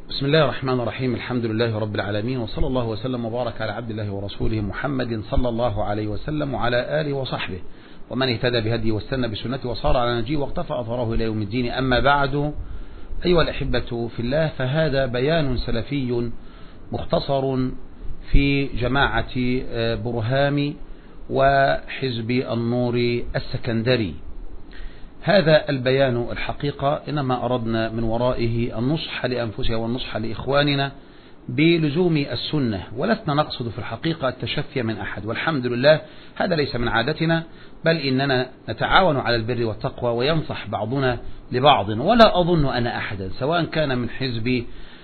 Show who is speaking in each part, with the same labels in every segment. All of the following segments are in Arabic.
Speaker 1: بسم الله الرحمن الرحيم. الحمد لله رب العالمين، وصلى الله وسلم وبارك على عبد الله ورسوله محمد صلى الله عليه وسلم وعلى آله وصحبه ومن اهتدى بهديه واستنى بسنته وصار على نهجه واقتفى أثره إلى يوم الدين. أما بعد، أيها الأحبة في الله، فهذا بيان سلفي مختصر في جماعة برهام وحزب النور السكندري. هذا البيان الحقيقة إنما أردنا من ورائه النصح لأنفسنا والنصح لإخواننا بلزوم السنة، ولسنا نقصد في الحقيقة التشفي من أحد، والحمد لله هذا ليس من عادتنا، بل إننا نتعاون على البر والتقوى وينصح بعضنا لبعض. ولا أظن أن أحدا سواء كان من حزب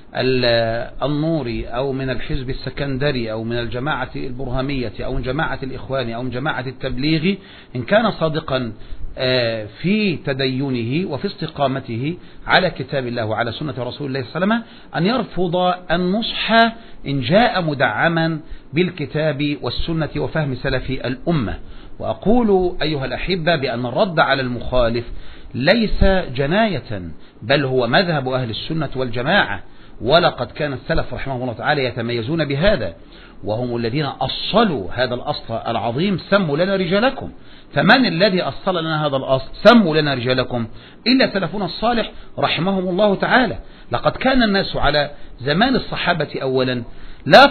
Speaker 1: النور أو من الحزب السكندري أو من الجماعة البرهامية أو من جماعة الإخوان أو من جماعة التبليغ، إن كان صادقا في تدينه وفي استقامته على كتاب الله وعلى سنة رسول الله صلى الله عليه وسلم، أن يرفض النصح إن جاء مدعما بالكتاب والسنة وفهم سلف الأمة. وأقول أيها الأحبة بأن الرد على المخالف ليس جناية، بل هو مذهب أهل السنة والجماعة، ولقد كان السلف رحمه الله تعالى يتميزون بهذا، وهم الذين أصلوا هذا الأصل العظيم: سموا لنا رجالكم. فمن الذي أصل لنا هذا الأصل سموا لنا رجالكم إلا سلفنا الصالح رحمهم الله تعالى. لقد كان الناس على زمان الصحابة أولا لا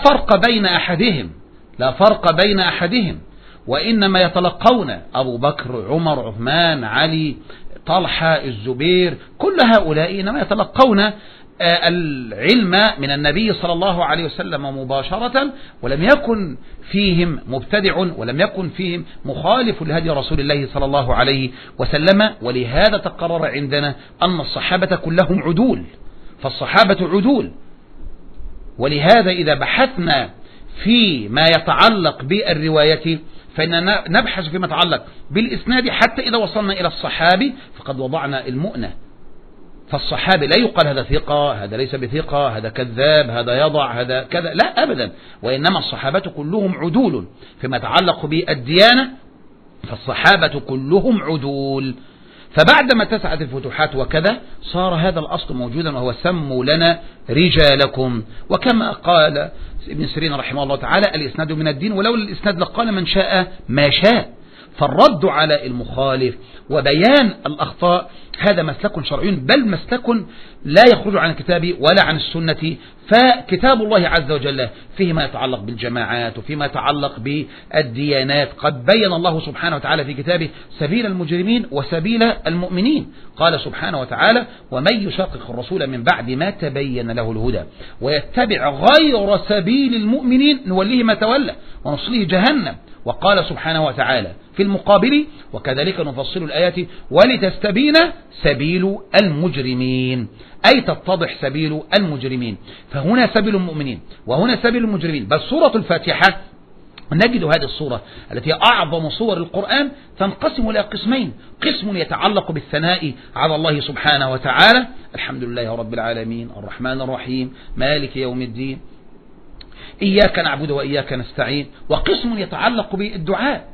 Speaker 1: فرق بين أحدهم، وإنما يتلقون أبو بكر، عمر، عثمان، علي، طلحة، الزبير، كل هؤلاء إنما يتلقون العلم من النبي صلى الله عليه وسلم مباشرة، ولم يكن فيهم مبتدع ولم يكن فيهم مخالف لهدي رسول الله صلى الله عليه وسلم. ولهذا تقرر عندنا أن الصحابة كلهم عدول، فالصحابة عدول. ولهذا إذا بحثنا في ما يتعلق بالرواية فإننا نبحث فيما يتعلق بالإسناد، حتى إذا وصلنا إلى الصحابي فقد وضعنا المؤنة. فالصحابي لا يقال هذا ثقة، هذا ليس بثقة، هذا كذاب، هذا يضع، هذا كذا، لا أبدا. وإنما الصحابة كلهم عدول فيما يتعلق بالديانة، فالصحابة كلهم عدول. فبعدما اتسعت الفتوحات وكذا صار هذا الأصل موجودا، وهو سموا لنا رجالكم. وكما قال ابن سيرين رحمه الله تعالى: الإسناد من الدين، ولولا الإسناد لقال من شاء ما شاء. فالرد على المخالف وبيان الأخطاء هذا مسلك شرعي، بل مسلك لا يخرج عن الكتاب ولا عن السنة. فكتاب الله عز وجل فيه ما يتعلق بالجماعات وفيما يتعلق بالديانات. قد بين الله سبحانه وتعالى في كتابه سبيل المجرمين وسبيل المؤمنين. قال سبحانه وتعالى: ومن يشاقق الرسول من بعد ما تبين له الهدى ويتبع غير سبيل المؤمنين نوليه ما تولى ونصليه جهنم. وقال سبحانه وتعالى في المقابل: وكذلك نفصل الآيات ولتستبين سبيل المجرمين، أي تتضح سبيل المجرمين. فهنا سبيل المؤمنين وهنا سبيل المجرمين. بل سورة الفاتحة نجد هذه الصورة التي أعظم صور القرآن تنقسم إلى قسمين: قسم يتعلق بالثناء على الله سبحانه وتعالى: الحمد لله رب العالمين الرحمن الرحيم مالك يوم الدين إياك نعبد وإياك نستعين. وقسم يتعلق بالدعاء: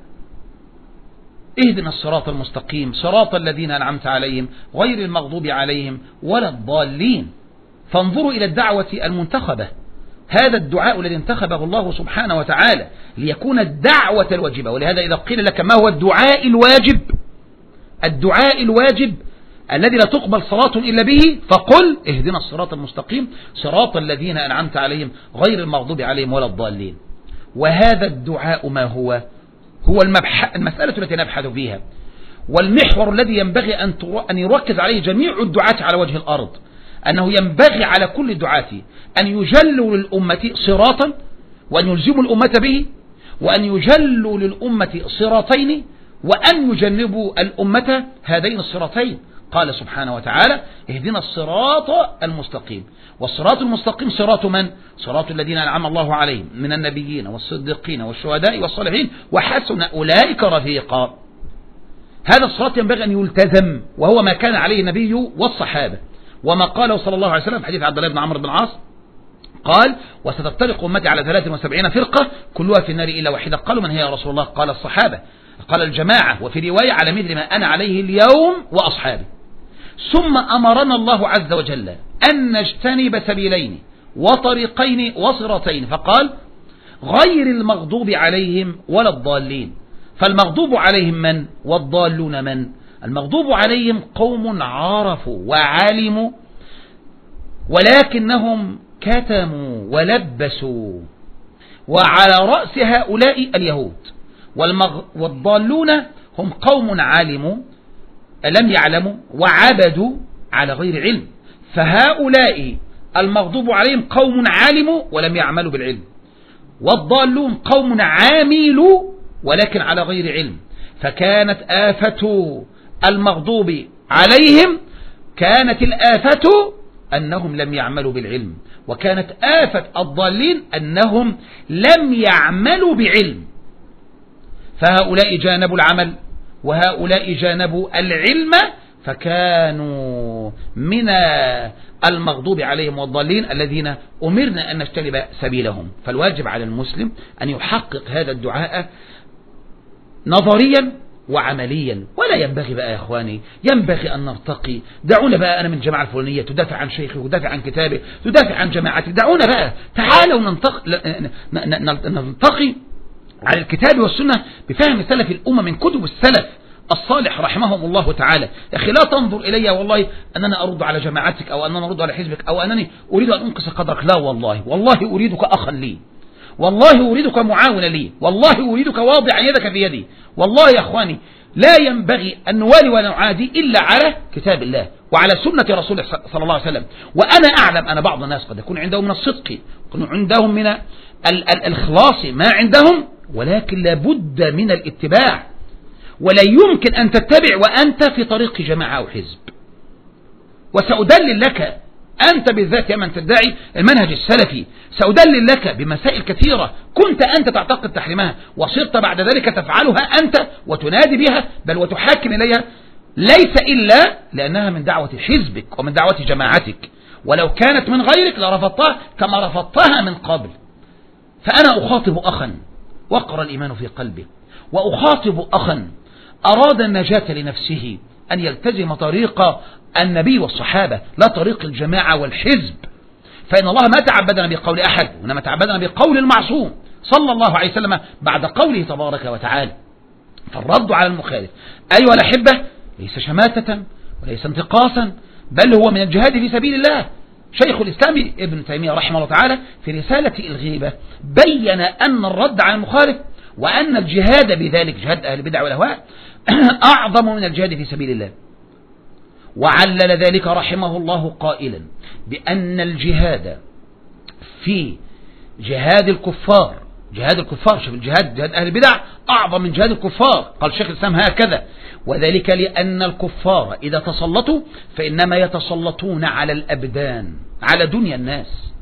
Speaker 1: اهدنا الصراط المستقيم صراط الذين أنعمت عليهم غير المغضوب عليهم ولا الضالين. فانظروا إلى الدعوة المنتخبة، هذا الدعاء الذي انتخبه الله سبحانه وتعالى ليكون الدعوة الواجبة. ولهذا إذا قيل لك ما هو الدعاء الواجب، الدعاء الواجب الذي لا تقبل صلاة إلا به، فقل اهدنا الصراط المستقيم صراط الذين أنعمت عليهم غير المغضوب عليهم ولا الضالين. وهذا الدعاء ما هو المسألة التي نبحث فيها، والمحور الذي ينبغي أن يركز عليه جميع الدعاة على وجه الأرض، أنه ينبغي على كل الدعاة أن يجلوا للأمة صراطا وأن يلزموا الأمة به، وأن يجلوا للأمة صراطين وأن يجنبوا الأمة هذين الصراطين. قال سبحانه وتعالى: اهدنا الصراط المستقيم. والصراط المستقيم صراط من؟ صراط الذين أنعم الله عليهم من النبيين والصديقين والشهداء والصالحين وحسن أولئك رفيقا. هذا الصراط ينبغي أن يلتزم، وهو ما كان عليه النبي والصحابة، وما قاله صلى الله عليه وسلم في حديث عبد الله بن عمرو بن العاص قال: وستفترق أمتي على 73 فرقة كلها في النار إلا واحدة. قالوا: من هي يا رسول الله؟ قال: الصحابة. قال: الجماعة. وفي رواية: على مثل ما أنا عليه اليوم وأصحابي. ثم أمرنا الله عز وجل أن نجتنب سبيلين وطريقين وصراطين، فقال غير المغضوب عليهم ولا الضالين. فالمغضوب عليهم من؟ والضالون من؟ المغضوب عليهم قوم عرفوا وعلموا ولكنهم كتموا ولبسوا، وعلى رأس هؤلاء اليهود. والضالون هم قوم علموا لم يعلموا وعبدوا على غير علم. فهؤلاء المغضوب عليهم قوم علموا ولم يعملوا بالعلم، والضالون قوم عاملوا ولكن على غير علم. فكانت آفة المغضوب عليهم، كانت الآفة أنهم لم يعملوا بالعلم، وكانت آفة الضالين أنهم لم يعملوا بعلم. فهؤلاء جانبوا العمل وهؤلاء جانبوا العلم، فكانوا من المغضوب عليهم والضالين الذين أمرنا أن نجتنب سبيلهم. فالواجب على المسلم أن يحقق هذا الدعاء نظريا وعمليا، ولا ينبغي بقى يا إخواني، ينبغي أن نرتقي. دعونا بقى، أنا من جماعة الفلانية، تدافع عن شيخه وتدافع عن كتابه، تدافع عن جماعتك. دعونا بقى، تعالوا نلتقي على الكتاب والسنة بفهم سلف الأمة من كتب السلف الصالح رحمهم الله تعالى. يا أخي لا تنظر إلي والله أننا أرد على جماعتك أو أننا أرد على حزبك أو أنني أريد أن أنقص قدرك. لا والله، والله أريدك أخا لي، والله أريدك معاونا لي، والله أريدك واضعا يدك في يدي. والله يا أخواني لا ينبغي أن نوالي ولا نعادي إلا على كتاب الله وعلى سنة رسوله صلى الله عليه وسلم. وأنا أعلم أن بعض الناس قد يكون عندهم من الصدق، يكون عندهم من الإخلاص ما عندهم، ولكن لابد من الاتباع. ولا يمكن أن تتبع وأنت في طريق جماعة أو حزب. وسأدلل لك أنت بالذات يا من تدعي المنهج السلفي، سأدلل لك بمسائل كثيرة كنت أنت تعتقد تحريمها وصرت بعد ذلك تفعلها أنت وتنادي بها بل وتحاكم إليها، ليس إلا لأنها من دعوة حزبك ومن دعوة جماعتك. ولو كانت من غيرك لرفضتها كما رفضتها من قبل. فأنا أخاطب أخا وقر الإيمان في قلبه، وأخاطب أخا أراد النجاة لنفسه أن يلتزم طريق النبي والصحابة لا طريق الجماعة والحزب. فإن الله ما تعبدنا بقول أحد، وإنما تعبدنا بقول المعصوم صلى الله عليه وسلم بعد قوله تبارك وتعالى. فالرد على المخالف أيها الأحبة ليس شماتة وليس انتقاصا، بل هو من الجهاد في سبيل الله. شيخ الإسلام ابن تيمية رحمه الله تعالى في رسالة الغيبة بين أن الرد على المخالف وأن الجهاد بذلك، جهاد أهل البدع والأهواء، أعظم من الجهاد في سبيل الله. وعلل ذلك رحمه الله قائلا بأن الجهاد في جهاد الكفار، شوف جهاد أهل البدع أعظم من جهاد الكفار. قال شيخ الإسلام هكذا: وذلك لأن الكفار إذا تسلطوا فإنما يتسلطون على الأبدان، على دنيا الناس،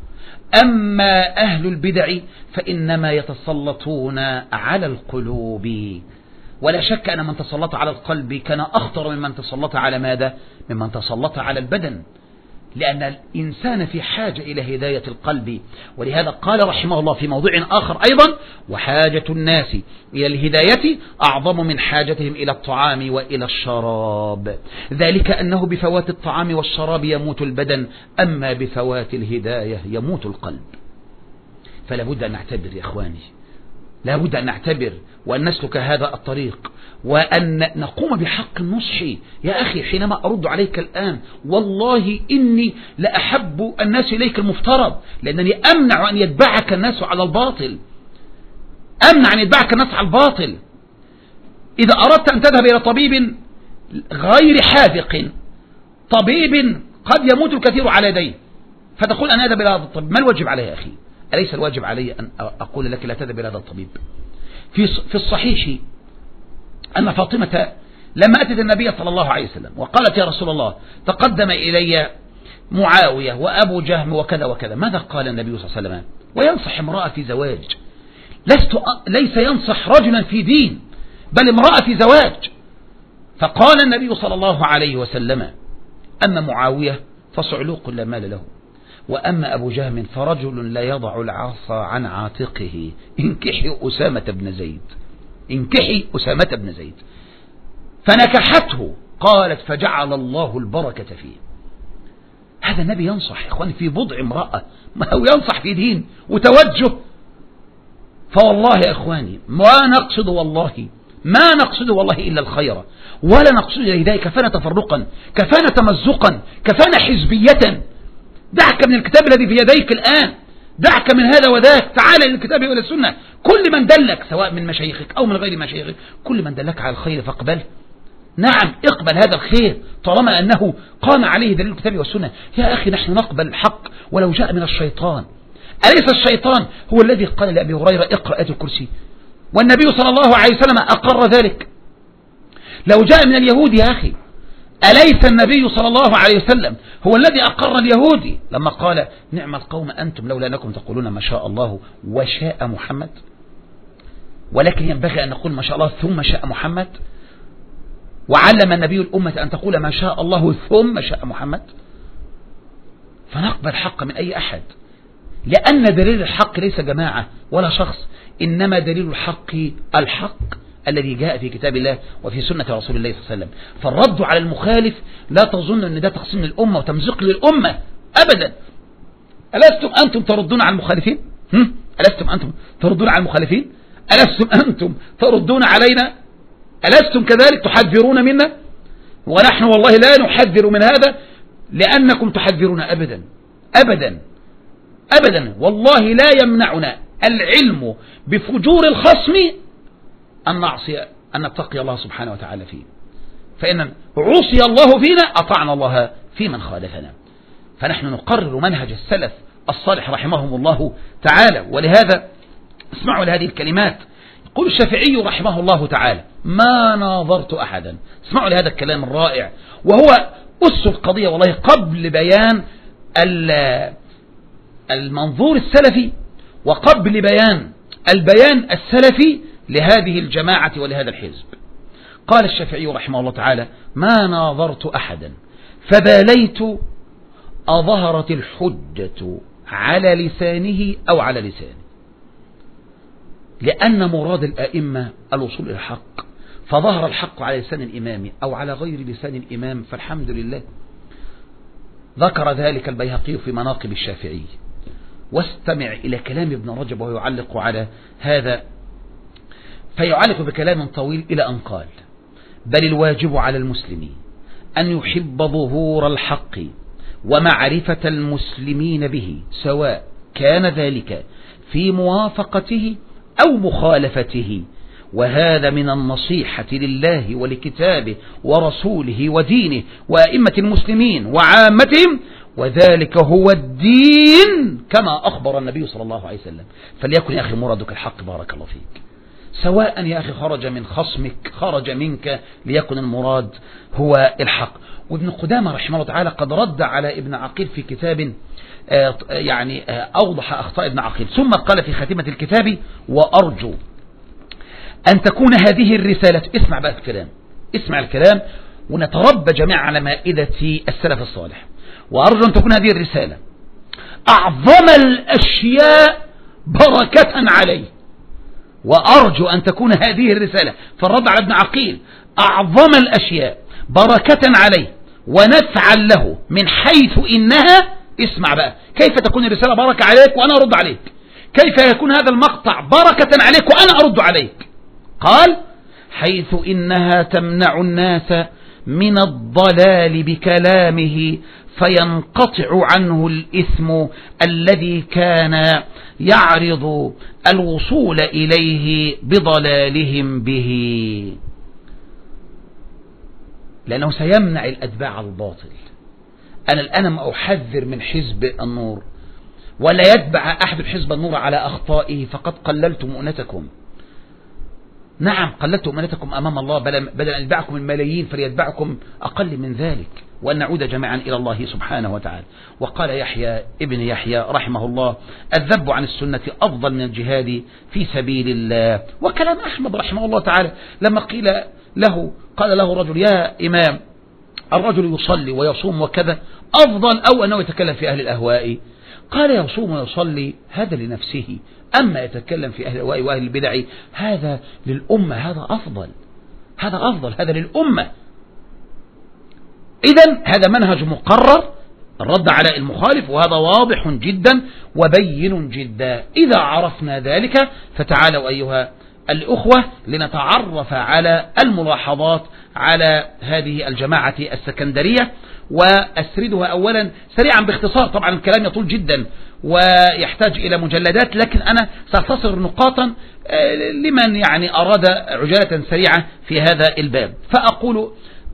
Speaker 1: أما أهل البدع فإنما يتسلطون على القلوب. ولا شك أن من تسلط على القلب كان أخطر ممن تسلط على ماذا؟ ممن تسلط على البدن، لأن الإنسان في حاجة إلى هداية القلب. ولهذا قال رحمه الله في موضوع آخر أيضا: وحاجة الناس إلى الهداية أعظم من حاجتهم إلى الطعام وإلى الشراب، ذلك أنه بفوات الطعام والشراب يموت البدن، أما بفوات الهداية يموت القلب. فلا بد أن نعتبر يا إخواني، لا بد أن نعتبر وأن نسلك هذا الطريق، وأن نقوم بحق النصح. يا أخي حينما أرد عليك الآن والله إني لأحب الناس إليك المفترض، لأنني أمنع أن يتبعك الناس على الباطل، أمنع أن يتبعك الناس على الباطل. إذا أردت أن تذهب إلى طبيب غير حاذق، طبيب قد يموت الكثير على يديه، فتقول أنا أذهب إلى هذا الطبيب، ما الواجب علي يا أخي؟ أليس الواجب علي أن أقول لك لا تذهب إلى هذا الطبيب؟ في الصحيح أن فاطمة لما أتت النبي صلى الله عليه وسلم وقالت: يا رسول الله تقدم إلي معاوية وأبو جهم وكذا وكذا، ماذا قال النبي صلى الله عليه وسلم؟ وينصح امرأة في زواج، ليس ينصح رجلا في دين، بل امرأة في زواج. فقال النبي صلى الله عليه وسلم: أما معاوية فصعلوق لا مال له، وأما أبو جهم فرجل لا يضع العصا عن عاتقه، انكحي أسامة بن زيد، انكحي أسامة بن زيد. فنكحته قالت فجعل الله البركة فيه. هذا النبي ينصح يا إخواني في بضع امرأة، ما هو ينصح في دين وتوجه. فوالله يا إخواني ما نقصد والله إلا الخير، ولا نقصد إلى كفانا تفرقا، كفانا تمزقا، كفانا حزبية. دعك من الكتاب الذي في يديك الآن، دعك من هذا وذاك، تعال إلى الكتاب وإلى السنة. كل من دلك سواء من مشايخك أو من غير مشايخك، كل من دلك على الخير فاقبله. نعم اقبل هذا الخير طالما أنه قام عليه دليل الكتاب والسنة. يا أخي نحن نقبل الحق ولو جاء من الشيطان. أليس الشيطان هو الذي قال لأبي هريرة اقرأ آية الكرسي؟ والنبي صلى الله عليه وسلم أقر ذلك. لو جاء من اليهود يا أخي، أليس النبي صلى الله عليه وسلم هو الذي أقر اليهودي لما قال نعم القوم أنتم لولا أنكم تقولون ما شاء الله وشاء محمد؟ ولكن ينبغي أن نقول ما شاء الله ثم شاء محمد. وعلم النبي الأمة أن تقول ما شاء الله ثم شاء محمد. فنقبل الحق من أي أحد، لأن دليل الحق ليس جماعة ولا شخص، إنما دليل الحق الذي جاء في كتاب الله وفي سنة رسول الله صلى الله عليه وسلم. فالرد على المخالف لا تظن أن ده تقسيم للأمة وتمزيق للأمة أبدا. ألستم أنتم تردون على المخالفين؟ ألستم أنتم تردون على المخالفين؟ ألستم أنتم تردون علينا؟ ألستم كذلك تحذرون منا؟ ونحن والله لا نحذر من هذا لأنكم تحذرون أبدا أبدا أبدا. والله لا يمنعنا العلم بفجور الخصم أن نعصي أن نتقي الله سبحانه وتعالى فيه. فإن عصي الله فينا أطعنا الله في من خالفنا. فنحن نقرر منهج السلف الصالح رحمهم الله تعالى. ولهذا اسمعوا لهذه الكلمات. يقول الشافعي رحمه الله تعالى ما ناظرت أحدا. اسمعوا لهذا الكلام الرائع، وهو أس القضية والله قبل بيان المنظور السلفي وقبل بيان البيان السلفي لهذه الجماعة ولهذا الحزب. قال الشافعي رحمه الله تعالى ما ناظرت أحدا فباليت أظهرت الحجة على لسانه أو على لسانه، لأن مراد الأئمة الوصول إلى الحق، فظهر الحق على لسان الإمام أو على غير لسان الإمام فالحمد لله. ذكر ذلك البيهقي في مناقب الشافعي. واستمع إلى كلام ابن رجب وهو يعلق على هذا، فيعلق بكلام طويل إلى أن قال بل الواجب على المسلم أن يحب ظهور الحق ومعرفة المسلمين به، سواء كان ذلك في موافقته أو مخالفته، وهذا من النصيحة لله ولكتابه ورسوله ودينه وأئمة المسلمين وعامتهم، وذلك هو الدين كما أخبر النبي صلى الله عليه وسلم. فليكن يا أخي مرادك الحق بارك الله فيك، سواء يا أخي خرج من خصمك خرج منك، ليكن المراد هو الحق. وابن قدامة رحمه الله تعالى قد رد على ابن عقيل في كتاب يعني أوضح أخطاء ابن عقيل، ثم قال في خاتمة الكتاب وأرجو أن تكون هذه الرسالة، اسمع بقى الكلام، اسمع الكلام ونتربى جميعا على مائدة السلف الصالح. وأرجو أن تكون هذه الرسالة أعظم الأشياء بركة عليه، وأرجو أن تكون هذه الرسالة فالرد على ابن عقيل أعظم الأشياء بركة عليه ونفعا له، من حيث إنها، اسمع بقى كيف تكون الرسالة بركة عليك وأنا أرد عليك، كيف يكون هذا المقطع بركة عليك وأنا أرد عليك. قال حيث إنها تمنع الناس من الضلال بكلامه فينقطع عنه الإثم الذي كان يعرض الوصول إليه بضلالهم به، لأنه سيمنع الأتباع الباطل. أنا الآن أحذر من حزب النور، ولا يتبع أحد حزب النور على أخطائه فقد قللت مؤنتكم. نعم قللت مؤنتكم أمام الله، بدل أن يتبعكم الملايين فليتبعكم أقل من ذلك، وأن نعود جميعا إلى الله سبحانه وتعالى. وقال يحيى ابن يحيى رحمه الله الذب عن السنة أفضل من الجهاد في سبيل الله. وكلام أحمد رحمه الله تعالى لما قال له رجل يا إمام الرجل يصلي ويصوم وكذا أفضل أو أنه يتكلم في أهل الأهواء؟ قال يصوم ويصلي هذا لنفسه، أما يتكلم في أهل الأهواء وأهل البدع هذا للأمة، هذا أفضل، هذا أفضل، هذا للأمة. إذن هذا منهج مقرر الرد على المخالف، وهذا واضح جدا وبين جدا. إذا عرفنا ذلك فتعالوا أيها الأخوة لنتعرف على الملاحظات على هذه الجماعة السكندرية، وأسردها أولا سريعا باختصار. طبعا الكلام يطول جدا ويحتاج إلى مجلدات، لكن أنا سأختصر نقاطا لمن يعني أراد عجالة سريعة في هذا الباب. فأقول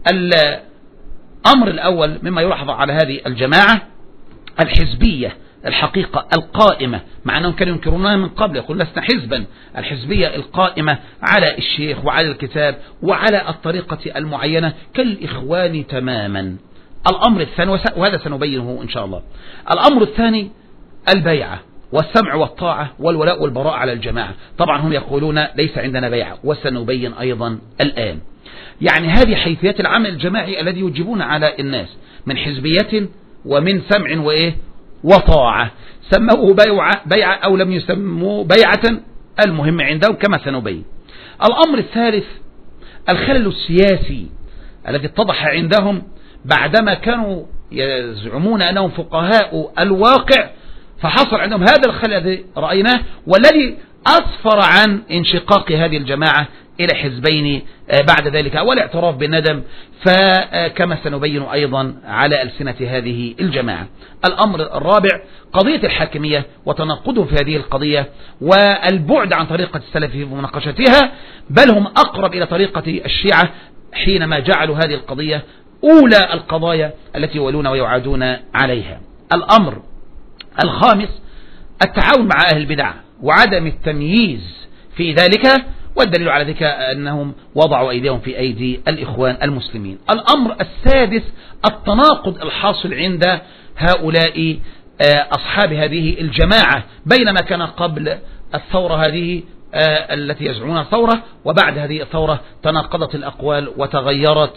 Speaker 1: الأمر الأول مما يلاحظ على هذه الجماعة الحزبية الحقيقة القائمة، مع أنهم كانوا ينكرونها من قبل، يقول لسنا حزبا. الحزبية القائمة على الشيخ وعلى الكتاب وعلى الطريقة المعينة كالإخوان تماما. الأمر الثاني، وهذا سنبينه إن شاء الله، الأمر الثاني البيعة والسمع والطاعة والولاء والبراء على الجماعة. طبعا هم يقولون ليس عندنا بيعة، وسنبين أيضا الآن. يعني هذه حيثيات العمل الجماعي الذي يجبون على الناس من حزبية ومن سمع وإيه وطاعة، سموه بيعة أو لم يسموه بيعة، المهم عندهم كما سنبين. الأمر الثالث الخلل السياسي الذي اتضح عندهم بعدما كانوا يزعمون أنهم فقهاء الواقع، فحصل عندهم هذا الخلل الذي رأيناه والذي أسفر عن انشقاق هذه الجماعة إلى حزبين بعد ذلك والاعتراف بالندم، فكما سنبين أيضا على ألسنة هذه الجماعة. الأمر الرابع قضية الحاكمية وتناقضهم في هذه القضية والبعد عن طريقة السلف في مناقشتها، بل هم أقرب إلى طريقة الشيعة حينما جعلوا هذه القضية أولى القضايا التي يولون ويعادون عليها. الأمر الخامس التعاون مع أهل البدع وعدم التمييز في ذلك، والدليل على ذلك أنهم وضعوا أيديهم في أيدي الإخوان المسلمين. الأمر السادس التناقض الحاصل عند هؤلاء أصحاب هذه الجماعة بينما كان قبل الثورة هذه التي يزعمونها ثورة، وبعد هذه الثورة تناقضت الأقوال وتغيرت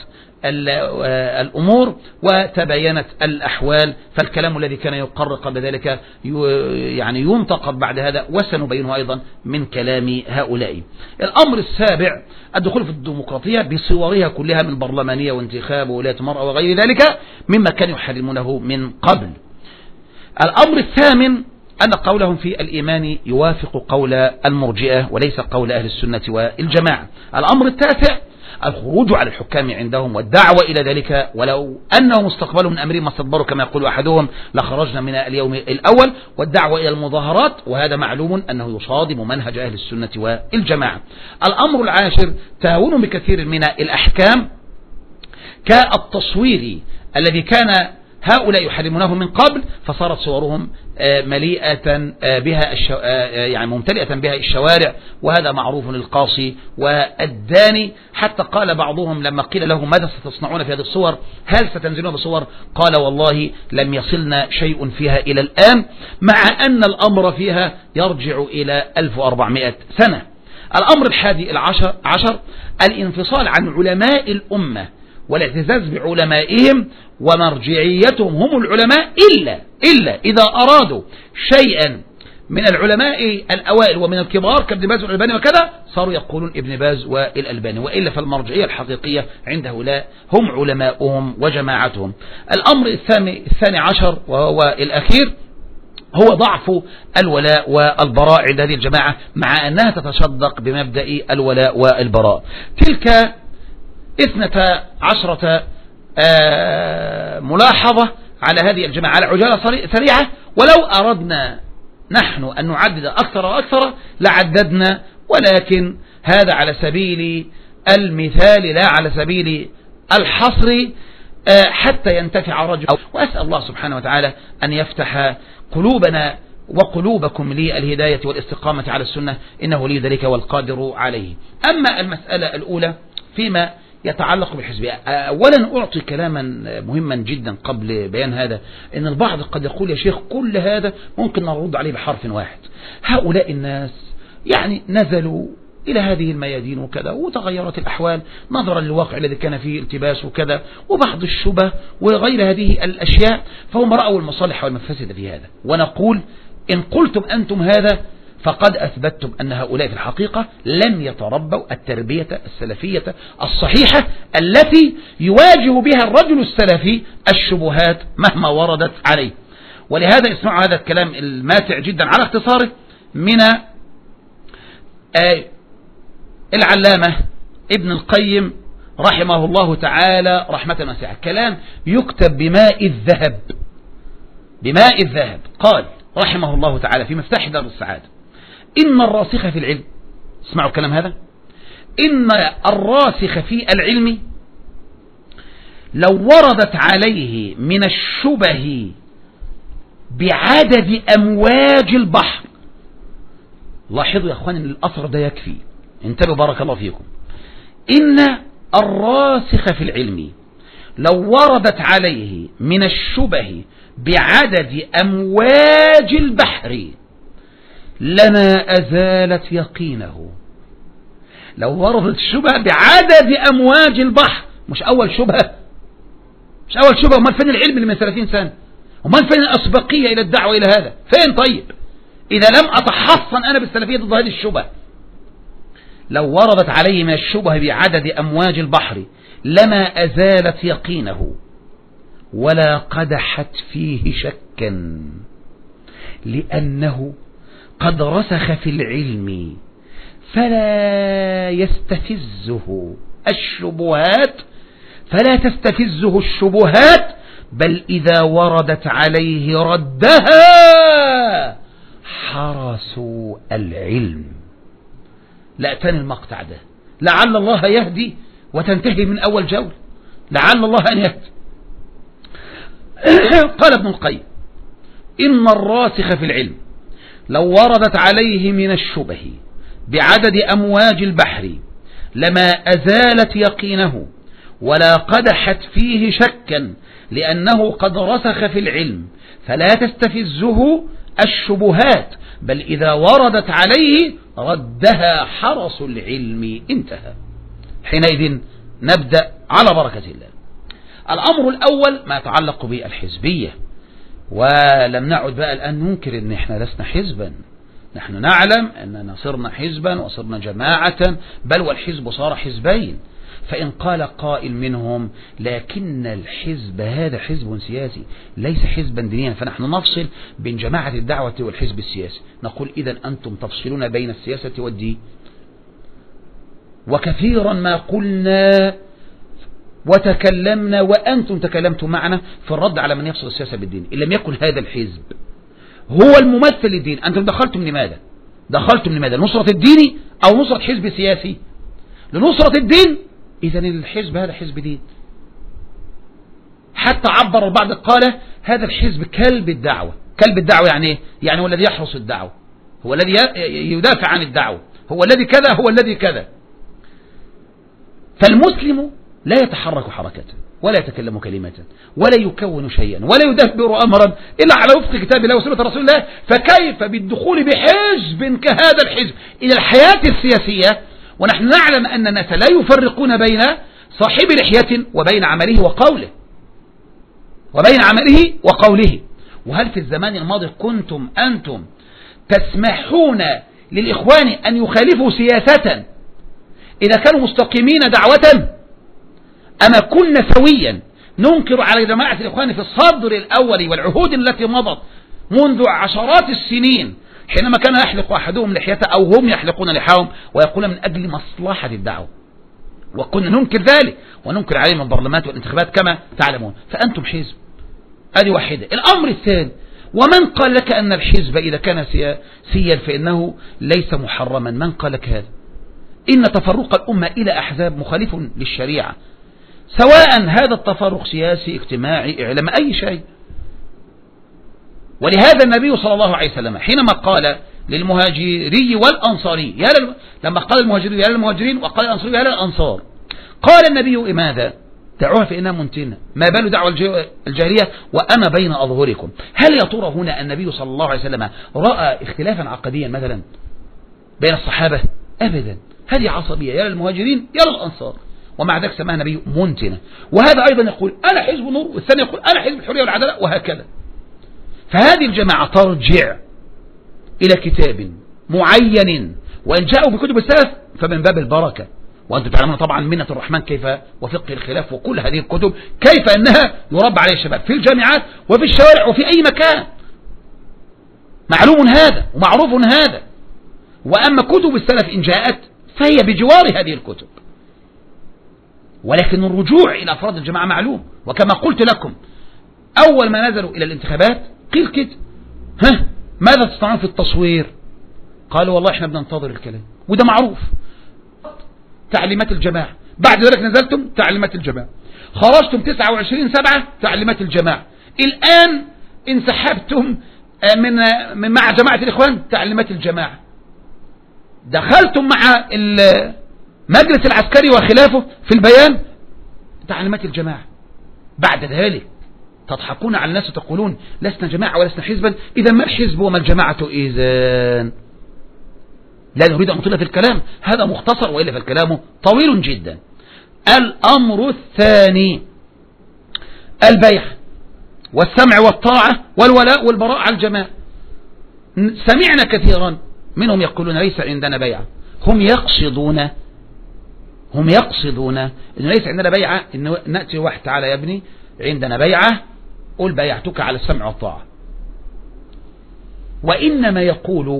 Speaker 1: الأمور وتبينت الأحوال، فالكلام الذي كان يقر قبل ذلك يعني ينتقد بعد هذا، وسنبينه أيضا من كلام هؤلاء. الأمر السابع الدخول في الديمقراطية بصورها كلها من برلمانية وانتخاب وولاية المرأة وغير ذلك مما كانوا يحرمونه من قبل. الأمر الثامن أن قولهم في الإيمان يوافق قول المرجئة وليس قول أهل السنة والجماعة. الأمر التاسع الخروج على الحكام عندهم والدعوة إلى ذلك، ولو أنهم استقبلوا من أمرهم ما استدبروا كما يقول أحدهم لخرجنا من اليوم الأول، والدعوة إلى المظاهرات، وهذا معلوم أنه يصادم منهج أهل السنة والجماعة. الأمر العاشر تهاون بكثير من الأحكام كالتصوير الذي كان هؤلاء يحرمونه من قبل، فصارت صورهم مليئة بها يعني ممتلئة بها الشوارع، وهذا معروف للقاصي والداني. حتى قال بعضهم لما قيل له ماذا ستصنعون في هذه الصور، هل ستنزلون بصور؟ قال والله لم يصلنا شيء فيها إلى الآن، مع أن الأمر فيها يرجع إلى 1400 سنة. الأمر الحادي عشر الانفصال عن علماء الأمة والاعتزاز بعلمائهم ومرجعيتهم هم العلماء إلا إذا أرادوا شيئا من العلماء الأوائل ومن الكبار كابن باز والألباني وكذا صاروا يقولون ابن باز والألباني، وإلا فالمرجعية الحقيقية عند هؤلاء هم علماؤهم وجماعتهم. الأمر الثاني عشر وهو الأخير هو ضعف الولاء والبراء عند هذه الجماعة، مع أنها تتصدق بمبدأ الولاء والبراء. تلك 12 ملاحظة على هذه الجماعة على عجالة سريعة، ولو أردنا نحن أن نعدد أكثر وأكثر لعددنا، ولكن هذا على سبيل المثال لا على سبيل الحصر حتى ينتفع رجل. وأسأل الله سبحانه وتعالى أن يفتح قلوبنا وقلوبكم للهداية والاستقامة على السنة، إنه ولي ذلك والقادر عليه. أما المسألة الأولى فيما يتعلق بالحزبية، أولا أعطي كلاما مهما جدا قبل بيان هذا، إن البعض قد يقول يا شيخ كل هذا ممكن نرد عليه بحرف واحد. هؤلاء الناس يعني نزلوا إلى هذه الميادين وكذا، وتغيرت الأحوال نظرا للواقع الذي كان فيه التباس وكذا وبعض الشبه وغير هذه الأشياء، فهم رأوا المصالح والمفاسد في هذا. ونقول إن قلتم أنتم هذا فقد أثبتتم أن هؤلاء في الحقيقة لم يتربوا التربية السلفية الصحيحة التي يواجه بها الرجل السلفي الشبهات مهما وردت عليه. ولهذا اسمعوا هذا الكلام الماتع جدا على اختصاره من العلامة ابن القيم رحمه الله تعالى رحمة واسعة، كلام يكتب بماء الذهب، بماء الذهب. قال رحمه الله تعالى في مفتاح دار السعادة: إن الراسخ في العلم، اسمعوا الكلام هذا، إن الراسخ في العلم لو وردت عليه من الشبه بعدد أمواج البحر. لاحظوا يا أخوان أن الأثر ده يكفي، انتبهوا بارك الله فيكم. إن الراسخ في العلم لو وردت عليه من الشبه بعدد أمواج البحر لما أزالت يقينه. لو وردت الشبهة بعدد أمواج البحر، مش أول شبهة، مش أول شبهة، وما فين العلم اللي من 30 سنة، وما فين الأسبقية إلى الدعوة إلى هذا، فين طيب إذا لم أتحصن أنا بالسلفية ضد هذه الشبهة؟ لو وردت عليه من الشبهة بعدد أمواج البحر لما أزالت يقينه ولا قدحت فيه شكا، لأنه قد رسخ في العلم فلا يستفزه الشبهات، فلا تستفزه الشبهات، بل إذا وردت عليه ردها حرسوا العلم. لا تاني المقطع ده، لعل الله يهدي وتنتهي من أول جولة، لعل الله أن يهدي. قال ابن القيم: إن الراسخ في العلم لو وردت عليه من الشبه بعدد أمواج البحر لما أزالت يقينه ولا قدحت فيه شكا، لأنه قد رسخ في العلم فلا تستفزه الشبهات، بل إذا وردت عليه ردها حرس العلم. انتهى. حينئذ نبدأ على بركة الله. الأمر الأول ما يتعلق بالحزبية، ولم نعد بقى الآن ننكر أن احنا لسنا حزبا، نحن نعلم أننا صرنا حزبا وصرنا جماعة، بل والحزب صار حزبين. فإن قال قائل منهم: لكن الحزب هذا حزب سياسي ليس حزبا دينيا، فنحن نفصل بين جماعة الدعوة والحزب السياسي، نقول: إذن أنتم تفصلون بين السياسة والدين. وكثيرا ما قلنا وتكلمنا وأنتم تكلمتم معنا في الرد على من يفصل السياسة بالدين. إن لم يكن هذا الحزب هو الممثل للدين، أنتم دخلتم لماذا؟ دخلتم لماذا؟ نصرة الدين أو نصرة حزب سياسي؟ لنصرة الدين. إذن الحزب هذا حزب دين. حتى عبر البعض قال: هذا الحزب كلب الدعوة. كلب الدعوة يعني إيه؟ يعني هو الذي يحرس الدعوة، هو الذي يدافع عن الدعوة، هو الذي كذا، هو الذي كذا. فالمسلم لا يتحرك حركة ولا يتكلم كلمة ولا يكون شيئا ولا يدبر أمرا إلا على وفق كتاب الله وسنة رسول الله، فكيف بالدخول بحزب كهذا الحزب إلى الحياة السياسية ونحن نعلم أن الناس لا يفرقون بين صاحب لحية وبين عمله وقوله، وبين عمله وقوله. وهل في الزمان الماضي كنتم أنتم تسمحون للإخوان أن يخالفوا سياسة إذا كانوا مستقيمين دعوة؟ أما كنا سويا ننكر على جماعة الإخوان في الصدر الأول والعهود التي مضت منذ عشرات السنين، حينما كان يحلق أحدهم لحيته أو هم يحلقون لحاهم ويقول من أجل مصلحة الدعوة، وكنا ننكر ذلك وننكر عليهم البرلمانات والانتخابات كما تعلمون. فأنتم حزب، هذه واحدة. الأمر الثاني: ومن قال لك أن الحزب إذا كان سياسيا فإنه ليس محرما؟ من قال لك هذا؟ إن تفرق الأمة إلى أحزاب مخالف للشريعة، سواء هذا التفرق سياسي اجتماعي إعلام أي شيء. ولهذا النبي صلى الله عليه وسلم حينما قال للمهاجري والأنصاري لما قال المهاجري يا للمهاجرين وقال الأنصاري يا للأنصار، قال النبي: ماذا؟ دعوها فإنها منتنة، ما بال دعوة الجاهلية وأنا بين أظهركم. هل يا ترى هنا النبي صلى الله عليه وسلم رأى اختلافا عقديا مثلا بين الصحابة؟ أبدا، هذه عصبية، يا للمهاجرين يا للأنصار، ومع ذلك سماها النبي منتنة. وهذا أيضا يقول أنا حزب نور، والثاني يقول أنا حزب الحرية والعدالة، وهكذا. فهذه الجماعة ترجع إلى كتاب معين، وإن جاءوا بكتب السلف فمن باب البركة. وأنتم تعلمون طبعا منة الرحمن كيف، وفقه الخلاف، وكل هذه الكتب كيف أنها يربى عليها الشباب في الجامعات وفي الشوارع وفي أي مكان، معلوم هذا ومعروف هذا. وأما كتب السلف إن جاءت فهي بجوار هذه الكتب، ولكن الرجوع إلى أفراد الجماعة معلوم. وكما قلت لكم أول ما نزلوا إلى الانتخابات قيل كده، ماذا تصنعون في التصوير؟ قالوا والله احنا بننتظر الكلام، وده معروف. تعليمات الجماعة، بعد ذلك نزلتم تعليمات الجماعة، خرجتم 29/7 تعليمات الجماعة، الآن انسحبتم من مع جماعة الإخوان تعليمات الجماعة، دخلتم مع المجلس العسكري وخلافه في البيان تعليمات الجماعة. بعد ذلك تضحكون على الناس وتقولون لسنا جماعة ولسنا حزبا. إذا ما الحزب وما الجماعة إذن؟ لا نريد أن نطيل في الكلام، هذا مختصر، وإلا فالكلام طويل جدا. الأمر الثاني البيع والسمع والطاعة والولاء والبراء على الجماعة. سمعنا كثيرا منهم يقولون ليس عندنا بيعة، هم يقصدون إنه ليس عندنا بيعة، إنه نأتي واحد تعالى يا ابني عندنا بيعة، قل بيعتك على السمع والطاعة. وإنما يقول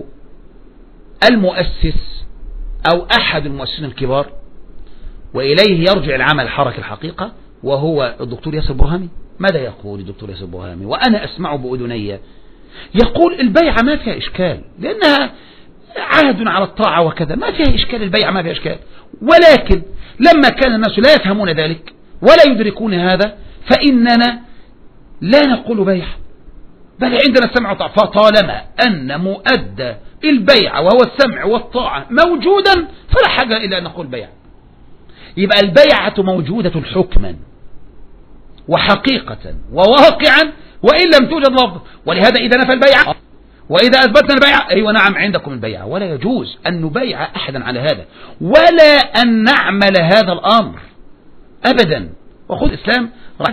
Speaker 1: المؤسس أو أحد المؤسسين الكبار، وإليه يرجع العمل الحركة الحقيقة، وهو الدكتور ياسر برهامي. ماذا يقول الدكتور ياسر برهامي وأنا أسمعه بأذني؟ يقول البيعة ما فيها إشكال لأنها عهد على الطاعة وكذا، ما فيها إشكال، البيعة ما فيها إشكال. ولكن لما كان الناس لا يفهمون ذلك ولا يدركون هذا فإننا لا نقول بيع، بل عندنا السمع والطاعة. فطالما أن مؤدى البيع وهو السمع والطاعة موجودا فلا حاجة إلا أن نقول بيع. يبقى البيعة موجودة حكما وحقيقة وواقعا وإن لم توجد لفظ. ولهذا إذا نفى البيعة وإذا أثبتنا البيعة أيوة نعم عندكم البيعة، ولا يجوز أن نبيع أحدا على هذا ولا أن نعمل هذا الأمر أبدا. وخذ الإسلام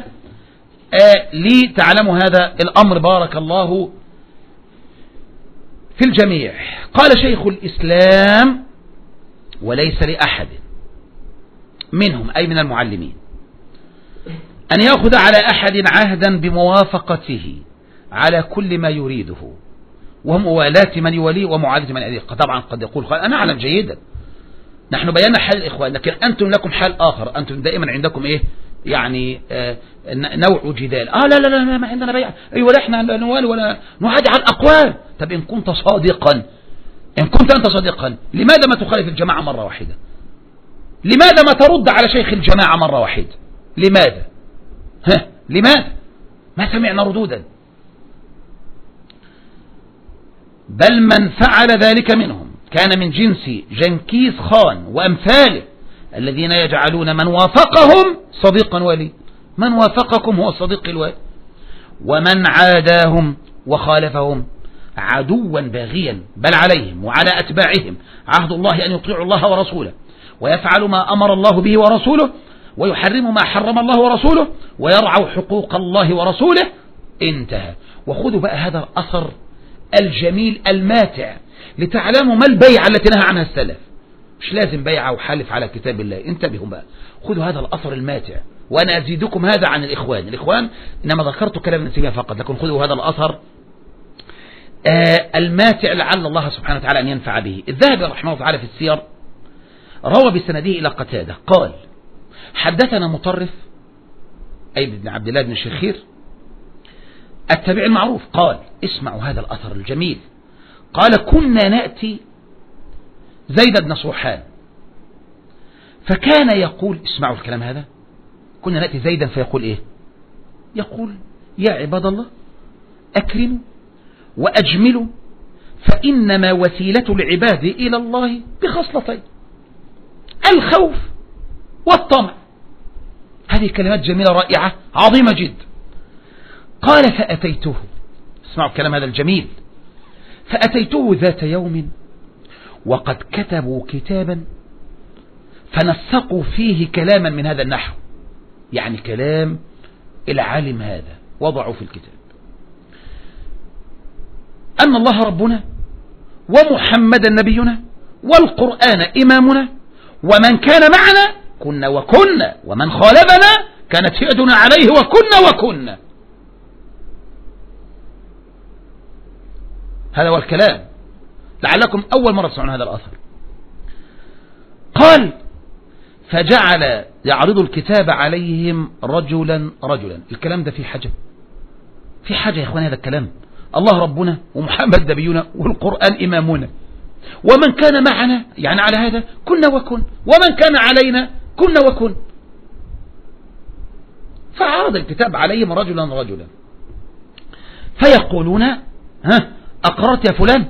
Speaker 1: لتعلموا هذا الأمر بارك الله في الجميع. قال شيخ الإسلام وليس لأحد منهم أي من المعلمين أن يأخذ على أحد عهدا بموافقته على كل ما يريده وموالاة من يوليه ومعادة من يليه. طبعا قد يقول أنا أعلم جيدا نحن بينا حال الإخوان، لكن أنتم لكم حال آخر، أنتم دائما عندكم إيه يعني نوع جدال. لا لا لا ما عندنا بيع، أيوة لا إحنا نوالي ولا نعادي على الأقوال. طب إن كنت صادقا، إن كنت أنت صادقا لماذا ما تخالف الجماعة مرة واحدة؟ لماذا ما ترد على شيخ الجماعة مرة واحدة؟ لماذا؟ لماذا؟ ما سمعنا ردودا. بل من فعل ذلك منهم كان من جنس جنكيز خان وأمثاله الذين يجعلون من وافقهم صديقا ولي. من وافقكم هو الصديق الولي، ومن عاداهم وخالفهم عدوا باغيا، بل عليهم وعلى أتباعهم عهد الله أن يطيعوا الله ورسوله ويفعلوا ما أمر الله به ورسوله ويحرموا ما حرم الله ورسوله ويرعوا حقوق الله ورسوله. انتهى. وخذوا بقى هذا الأثر الجميل الماتع لتعلموا ما البيعة التي نهى عنها السلف. مش لازم بيعة وحلف على كتاب الله، انتبهوا بقى، خذوا هذا الأثر الماتع. وأنا أزيدكم هذا عن الإخوان إنما ذكرت كلام ابن تيمية فقط، لكن خذوا هذا الأثر الماتع لعل الله سبحانه وتعالى أن ينفع به. الذهبي رحمه الله تعالى في السير روى بسنده إلى قتادة قال حدثنا مطرف أي بن عبد الله بن الشخير التابعي المعروف، قال اسمعوا هذا الأثر الجميل. قال كنا نأتي زيد بن صوحان فكان يقول، اسمعوا الكلام هذا، كنا نأتي زيدا فيقول ايه؟ يقول يا عباد الله أكرموا وأجملوا فإنما وسيلة العباد إلى الله بخصلتين الخوف والطمع. هذه كلمات جميلة رائعة عظيمة جدا. قال فأتيته، اسمعوا الكلام هذا الجميل، فأتيته ذات يوم وقد كتبوا كتابا فنسقوا فيه كلاما من هذا النحو، يعني كلام العالم هذا وضعوا في الكتاب أن الله ربنا ومحمدا نبينا والقرآن إمامنا ومن كان معنا كنا وكنا ومن خالفنا كانت يدنا عليه وكنا. هذا هو الكلام، لعلكم أول مرة تسمعون هذا الأثر. قال فجعل يعرض الكتاب عليهم رجلا. الكلام ده في حاجة يا إخواني، هذا الكلام الله ربنا ومحمد نبينا والقرآن إمامنا ومن كان معنا، يعني على هذا كنا ومن كان علينا كنا وكن. فعرض الكتاب عليهم رجلا فيقولون أقررت يا فلان؟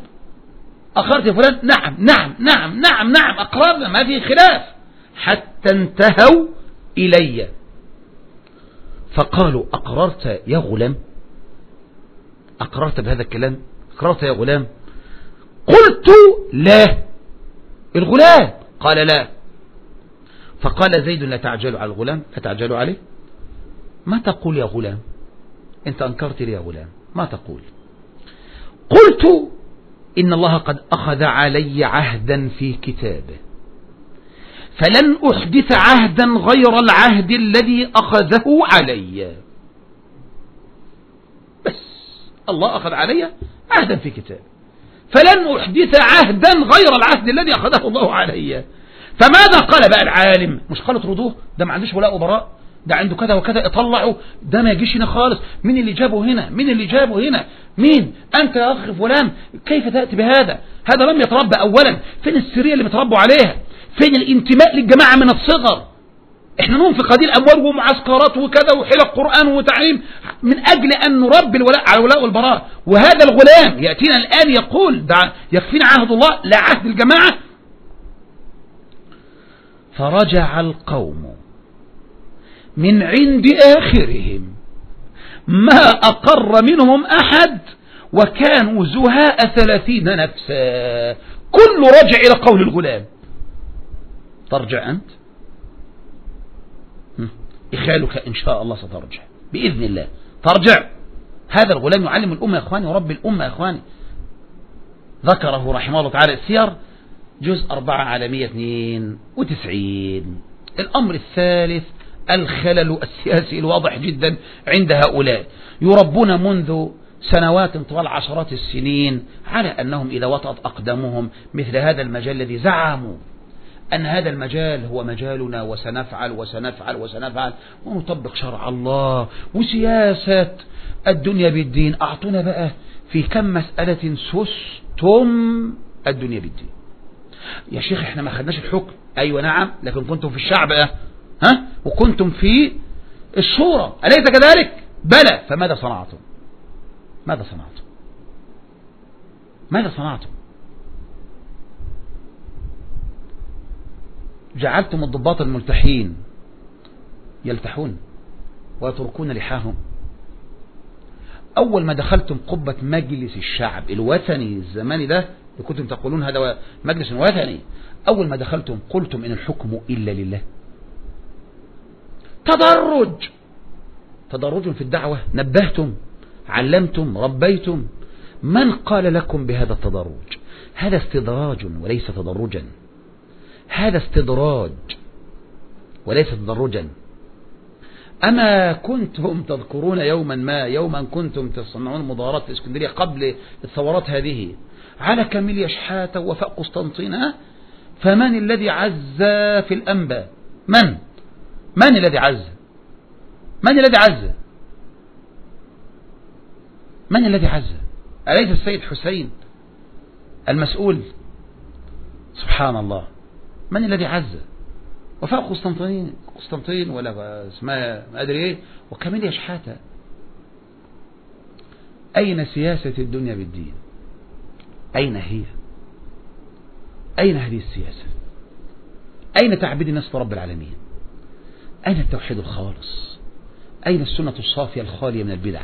Speaker 1: نعم أقررنا، ما في خلاف، حتى انتهوا إلي فقالوا أقررت يا غلام؟ أقررت بهذا الكلام؟ أقررت يا غلام؟ قلت لا. الغلام قال لا. فقال زيد لا تعجلوا على الغلام، لا تعجلوا عليه. ما تقول يا غلام؟ أنت أنكرت لي يا غلام، ما تقول؟ قلت إن الله قد أخذ علي عهدا في كتابه فلن أحدث عهدا غير العهد الذي أخذه علي. بس الله أخذ علي عهدا في كتابه فلن أحدث عهدا غير العهد الذي أخذه الله علي. فماذا قال بقى العالم؟ مش قال اطردوه، ده ما عندوش ولاء وبراء، ده عنده كذا وكذا، اطلعوا، ده ما يجيش هنا خالص. مين اللي جابه هنا؟ مين أنت يا أخ فلان؟ كيف تأتي بهذا؟ هذا لم يتربى أولا. فين السرية اللي متربوا عليها؟ فين الانتماء للجماعة من الصغر؟ احنا ننفق هذه الأموال ومعسكرات وكذا وحلق قرآن وتعليم من أجل أن نربي الولاء على الولاء والبراء، وهذا الغلام يأتينا الآن يقول ده يكفينا عهد الله لا عهد الجماعة. فرجع القوم من عند آخرهم ما أقر منهم أحد وكانوا زهاء 30 نفسا. كل رجع إلى قول الغلام. ترجع أنت؟ إخالك إن شاء الله سترجع بإذن الله، ترجع. هذا الغلام يعلم الأمة يا إخواني ورب الأمة يا إخواني. ذكره رحمه الله تعالى السير جزء 4 على 192. الأمر الثالث الخلل السياسي الواضح جدا عند هؤلاء، يربون منذ سنوات طوال عشرات السنين على أنهم إذا وطأت أقدامهم مثل هذا المجال الذي زعموا أن هذا المجال هو مجالنا وسنفعل ونطبق شرع الله وسياسة الدنيا بالدين. أعطونا بقى في كم مسألة سستم الدنيا بالدين. يا شيخ احنا ما خدناش الحكم. أيوة نعم، لكن كنتم في الشعب وكنتم في الشورى، أليس كذلك؟ بلى. فماذا صنعتم؟ ماذا صنعتم؟ جعلتم الضباط الملتحين يلتحون ويتركون لحاهم. أول ما دخلتم قبة مجلس الشعب الوثني الزماني ده اللي كنتم تقولون هذا مجلس وثني، أول ما دخلتم قلتم إن الحكم إلا لله. تدرج في الدعوة، نبهتم، علمتم، ربيتم. من قال لكم بهذا التدرج؟ هذا استدراج وليس تدرجا، هذا استدراج وليس تدرجا. أما كنتم تذكرون يوما كنتم تصنعون مظاهرات في اسكندرية قبل الثورات هذه على كاميليا شحاتة وفاء قسطنطين، فمن الذي عز في الأنبا؟ من الذي عز؟ من الذي عز؟ أليس السيد حسين المسؤول؟ سبحان الله، من الذي عز؟ وفاء قسطنطين ولا اسمها ما أدري ايه وكاميليا شحاتة. أين سياسة الدنيا بالدين؟ أين هي؟ أين هذه السياسة؟ أين تعبيد الناس لرب العالمين؟ أين التوحيد الخالص؟ أين السنة الصافية الخالية من البدع؟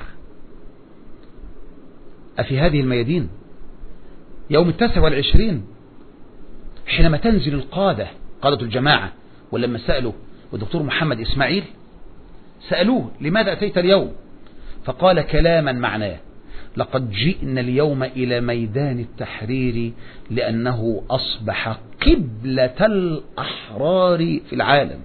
Speaker 1: أفي هذه الميادين يوم 29 حينما تنزل قادة الجماعة، ولما سألوا والدكتور محمد إسماعيل سألوه لماذا أتيت اليوم؟ فقال كلاما معناه لقد جئنا اليوم إلى ميدان التحرير لأنه أصبح قبلة الأحرار في العالم.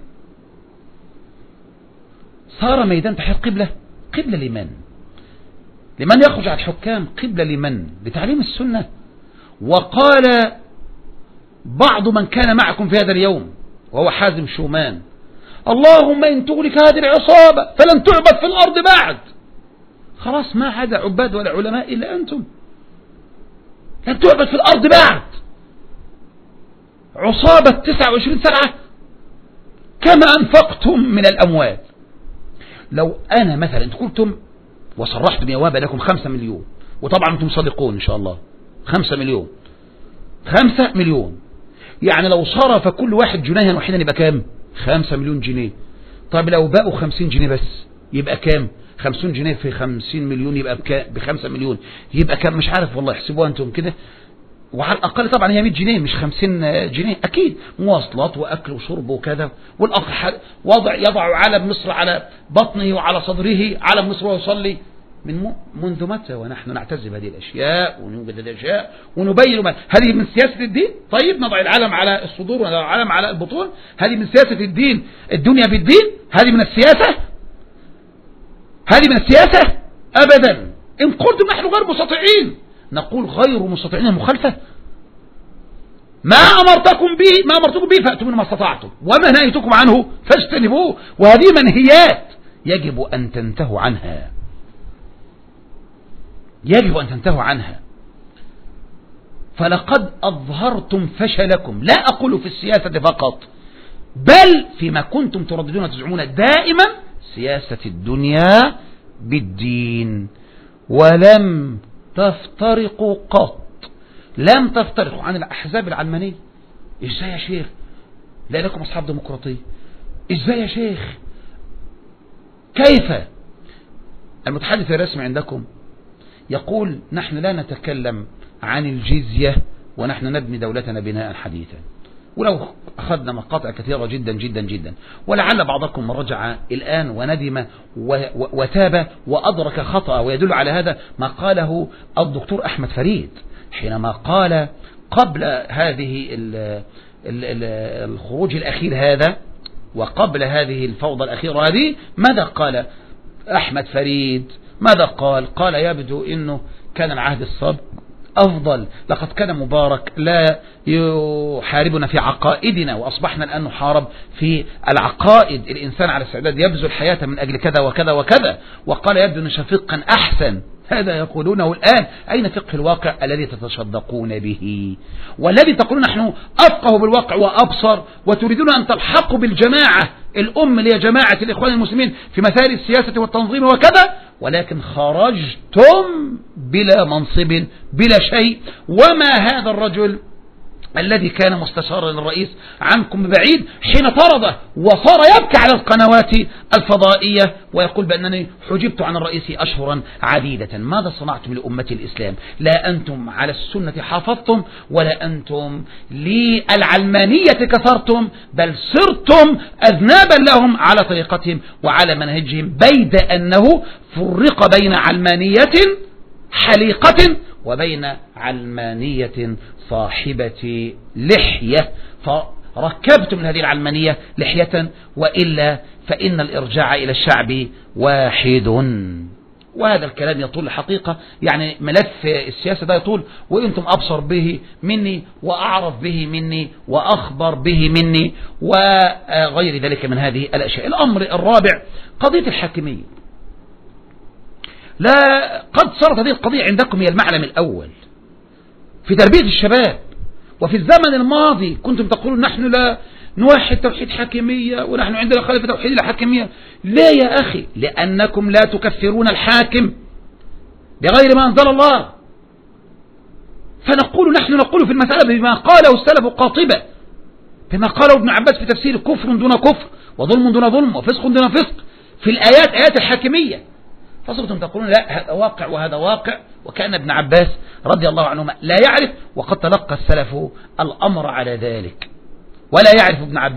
Speaker 1: صار ميدان تحرير قبلة لمن؟ لمن يخرج على الحكام؟ قبلة لمن؟ لتعليم السنة. وقال بعض من كان معكم في هذا اليوم وهو حازم شومان: اللهم إن تغلق هذه العصابة فلن تعبد في الأرض بعد. خلاص ما عاد عباد ولا علماء إلا أنتم، لن تعبد في الأرض بعد. عصابة 29 سنة كما أنفقتم من الأموال. لو أنا مثلا أنت قلتم وصرحتم يا وابا لكم 5 مليون، وطبعا أنتم صادقون إن شاء الله، 5 مليون 5 مليون، يعني لو صرف كل واحد جنيها وحيدا يبقى كام؟ 5 مليون جنيه. طيب لو بقوا 50 جنيه بس يبقى كام؟ 50 جنيه في 50 مليون يبقى ب5 مليون، يبقى كام؟ مش عارف والله، احسبوها انتم كده. وعلى الأقل طبعا هي 100 جنيه مش 50 جنيه أكيد، مواصلات وأكل وشرب وكذا. والأخ يضع علم مصر على بطنه وعلى صدره، علم مصر ويصلي. منذ متى ونحن نعتز بهذه الأشياء ونوجد هذه الأشياء ونبين هذه من سياسة الدين؟ طيب نضع العلم على الصدور ونضع العلم على البطون، هذه من سياسة الدين؟ الدنيا بالدين؟ هذه من السياسة؟ هذه من السياسة؟ أبدا. إن قلتم نحن غير مستطيعين نقول غير مستطيعين المخالفة. ما أمرتكم به فأتوا منه ما استطعتم، وما نهيتكم عنه فاجتنبوه. وهذه منهيات يجب أن تنتهوا عنها، يجب أن تنتهوا عنها. فلقد أظهرتم فشلكم، لا أقول في السياسة فقط، بل فيما كنتم ترددون وتزعمون دائما سياسة الدنيا بالدين. ولم تفترقوا قط، لم تفترقوا عن الأحزاب العلمانية. إزاي يا شيخ؟ لا لكم أصحاب ديمقراطية. إزاي يا شيخ؟ كيف؟ المتحدث الرسمي عندكم يقول نحن لا نتكلم عن الجزية ونحن نبني دولتنا بناء حديثا. ولو أخذنا مقاطع كثيرة جدا جدا جدا، ولعل بعضكم رجع الآن وندم وتاب وأدرك خطأ، ويدل على هذا ما قاله الدكتور أحمد فريد حينما قال قبل هذه الخروج الأخير هذا وقبل هذه الفوضى الأخيرة هذه. ماذا قال أحمد فريد؟ ماذا قال؟ قال يبدو أنه كان العهد السابق أفضل، لقد كان مبارك لا يحاربنا في عقائدنا وأصبحنا الآن نحارب في العقائد. الإنسان على استعداد يبذل حياته من أجل كذا وكذا وكذا. وقال يبدو أن شفيقا أحسن. هذا يقولونه الآن. أين فقه الواقع الذي تتشدقون به والذي تقولون نحن أفقه بالواقع وأبصر، وتريدون أن تلحقوا بالجماعة الأم اللي هي جماعة الإخوان المسلمين في مثال السياسة والتنظيم وكذا، ولكن خرجتم بلا منصب بلا شيء. وما هذا الرجل الذي كان مستشارا للرئيس عنكم بعيد حين طرده وصار يبكي على القنوات الفضائية ويقول بأنني حجبت عن الرئيس أشهرا عديدة؟ ماذا صنعتم لأمة الإسلام؟ لا أنتم على السنة حافظتم، ولا أنتم للعلمانية كثرتم، بل صرتم أذنابا لهم على طريقتهم وعلى منهجهم، بيد أنه فرق بين علمانية حليقة وبين علمانية صاحبة لحية، فركبتم من هذه العلمانية لحية، وإلا فإن الإرجاع إلى الشعب واحد. وهذا الكلام يطول الحقيقة، يعني ملف السياسة ده يطول، وإنتم أبصر به مني وأعرف به مني وأخبر به مني وغير ذلك من هذه الأشياء. الأمر الرابع قضية الحاكمية. لا قد صارت هذه القضية عندكم هي المعلم الأول في تربية الشباب. وفي الزمن الماضي كنتم تقولون نحن لا نوحد توحيد حاكمية ونحن عندنا خليفة توحيد الحاكمية. لا يا أخي، لأنكم لا تكفرون الحاكم بغير ما أنزل الله. فنقول نحن نقول في المسألة بما قاله السلف قاطبة، بما قاله ابن عباس في تفسير كفر دون كفر وظلم دون ظلم وفسق دون فسق في الآيات آيات الحاكمية. فصرتم تقولون لا هذا واقع وهذا واقع، وكأن ابن عباس رضي الله عنهما لا يعرف، وقد تلقى السلف الأمر على ذلك. ولا يعرف ابن عباس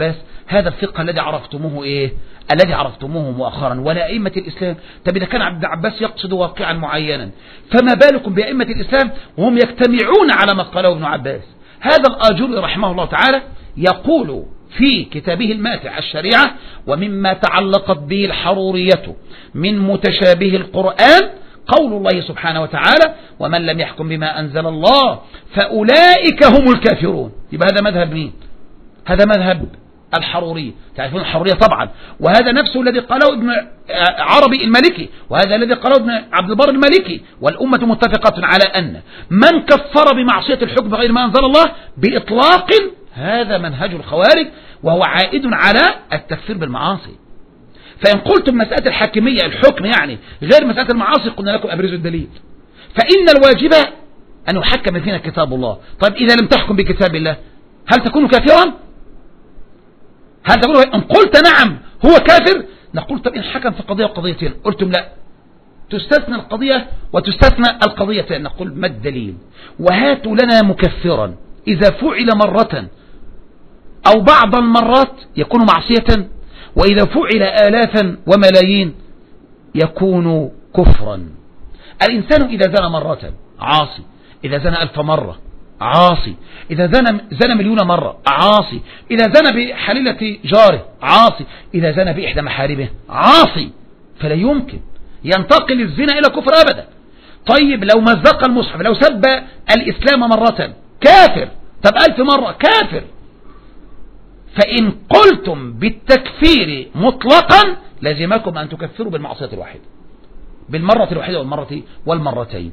Speaker 1: هذا الفقه الذي عرفتموه إيه؟ الذي عرفتموه مؤخرا ولا أئمة الإسلام. طب إذا كان عبد العباس يقصد واقعا معينا فما بالكم بأئمة الإسلام وهم يجتمعون على ما قاله ابن عباس. هذا الآجري رحمه الله تعالى يقول في كتابه الماتع الشريعة: ومما تعلقت به الحرورية من متشابه القرآن قول الله سبحانه وتعالى: ومن لم يحكم بما أنزل الله فأولئك هم الكافرون. يبقى هذا مذهب مين؟ هذا مذهب الحرورية. تعرفون الحرورية طبعا، وهذا نفسه الذي قاله ابن عربي المالكي، وهذا الذي قاله ابن عبد البر المالكي، والأمة متفقة على أن من كفر بمعصية الحكم بغير ما أنزل الله بإطلاق هذا منهج الخوارج، وهو عائد على التكفير بالمعاصي. فإن قلتم مسألة الحاكمية الحكم يعني غير مسألة المعاصي قلنا لكم أبرزوا الدليل. فإن الواجب أن يحكم فينا كتاب الله. طيب إذا لم تحكم بكتاب الله هل تكون كافرا؟ هل تقول إن قلت نعم هو كافر؟ نقول طب إن حكم في قضية وقضيتين قلتم لا، تستثنى القضية وتستثنى القضيتين. نقول ما الدليل؟ وهاتوا لنا مكفرا إذا فعل مرة أو بعض المرات يكون معصية، وإذا فعل آلافا وملايين يكون كفرا. الإنسان إذا زنى مرة عاصي، إذا زنى 1000 مرة عاصي، إذا زنى مليون مرة عاصي، إذا زنى بحليلة جاره عاصي، إذا زنى بإحدى محارمه عاصي. فلا يمكن ينتقل الزنا إلى كفر أبدا. طيب لو مزق المصحف، لو سب الإسلام مرة كافر، طب 1000 مرة كافر. فإن قلتم بالتكفير مطلقا لازمكم أن تكفروا بالمعصية الواحدة، بالمرة الواحدة والمرتين.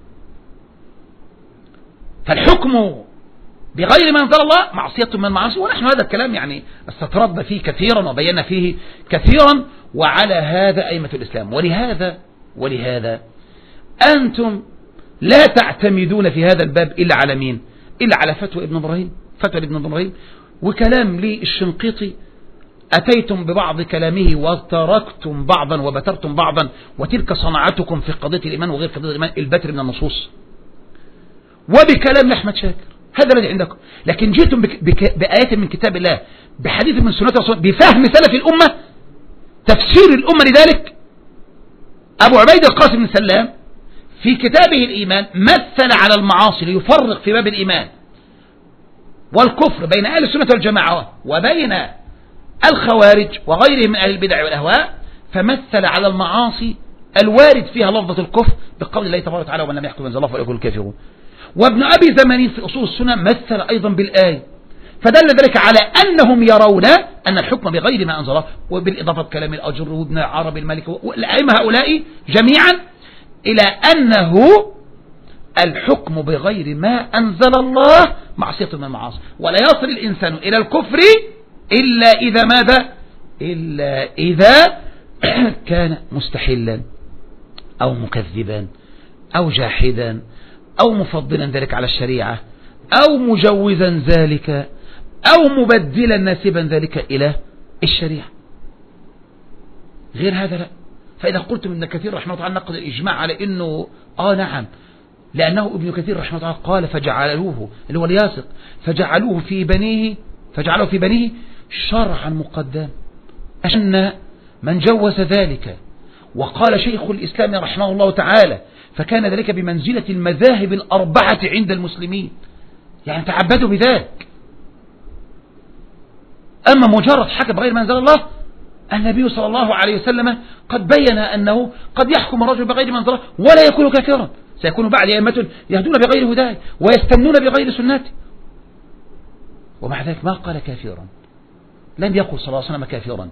Speaker 1: فالحكم بغير ما أنزل الله معصية من المعاصي، ونحن هذا الكلام يعني استطردنا فيه كثيرا وبينا فيه كثيرا، وعلى هذا أئمة الإسلام. ولهذا أنتم لا تعتمدون في هذا الباب إلا على مين؟ إلا على فتوى ابن إبراهيم وكلام للشنقيطي. أتيتم ببعض كلامه وتركتم بعضا وبترتم بعضا، وتلك صنعتكم في قضية الإيمان وغير قضية الإيمان، البتر من النصوص. وبكلام لأحمد شاكر، هذا الذي عندكم. لكن جئتم بآيات من كتاب الله، بحديث من سنة رسول، بفهم سلف الأمة، تفسير الأمة. لذلك أبو عبيد القاسم بن سلام في كتابه الإيمان مثل على المعاصي ليفرق في باب الإيمان والكفر بين أهل السنة والجماعة وبين الخوارج وغيرهم من أهل البدع والأهواء، فمثل على المعاصي الوارد فيها لفظة الكفر بقول الله تبارك وتعالى: ومن لم يحكم بما أنزل الله فأولئك هم الكافرون. وابن أبي زمانين في أصول السنة مثل أيضا بالآية، فدل ذلك على أنهم يرون أن الحكم بغير ما أنزل الله، وبالإضافة كلام الأجر وابن عربي المالكي والأئمة هؤلاء جميعا إلى أنه الحكم بغير ما أنزل الله معصية من المعاصي، ولا يصل الإنسان إلى الكفر إلا إذا ماذا؟ إلا إذا كان مستحلا أو مكذبا أو جاحدا أو مفضلا ذلك على الشريعة أو مجوزا ذلك أو مبدلا ناسبا ذلك إلى الشريعة. غير هذا لا. فإذا قلت ابن كثير رحمه الله تعالى نقض الإجماع على أنه نعم، لأنه ابن كثير رحمه الله قال فجعلوه اللي هو الياسق فجعلوه في بنيه شرعا مقدم، أن من جوز ذلك. وقال شيخ الإسلام رحمه الله تعالى فكان ذلك بمنزلة المذاهب الأربعة عند المسلمين، يعني تعبدوا بذلك. أما مجرد حكم بغير ما أنزل الله، النبي صلى الله عليه وسلم قد بين أنه قد يحكم الرجل بغير ما أنزل الله ولا يكون كافرا، سيكون بعد أئمة يهدون بغير هداه ويستمنون بغير سنته، ومع ذلك ما قال كافرا، لم يقل صلى الله عليه وسلم كافرا.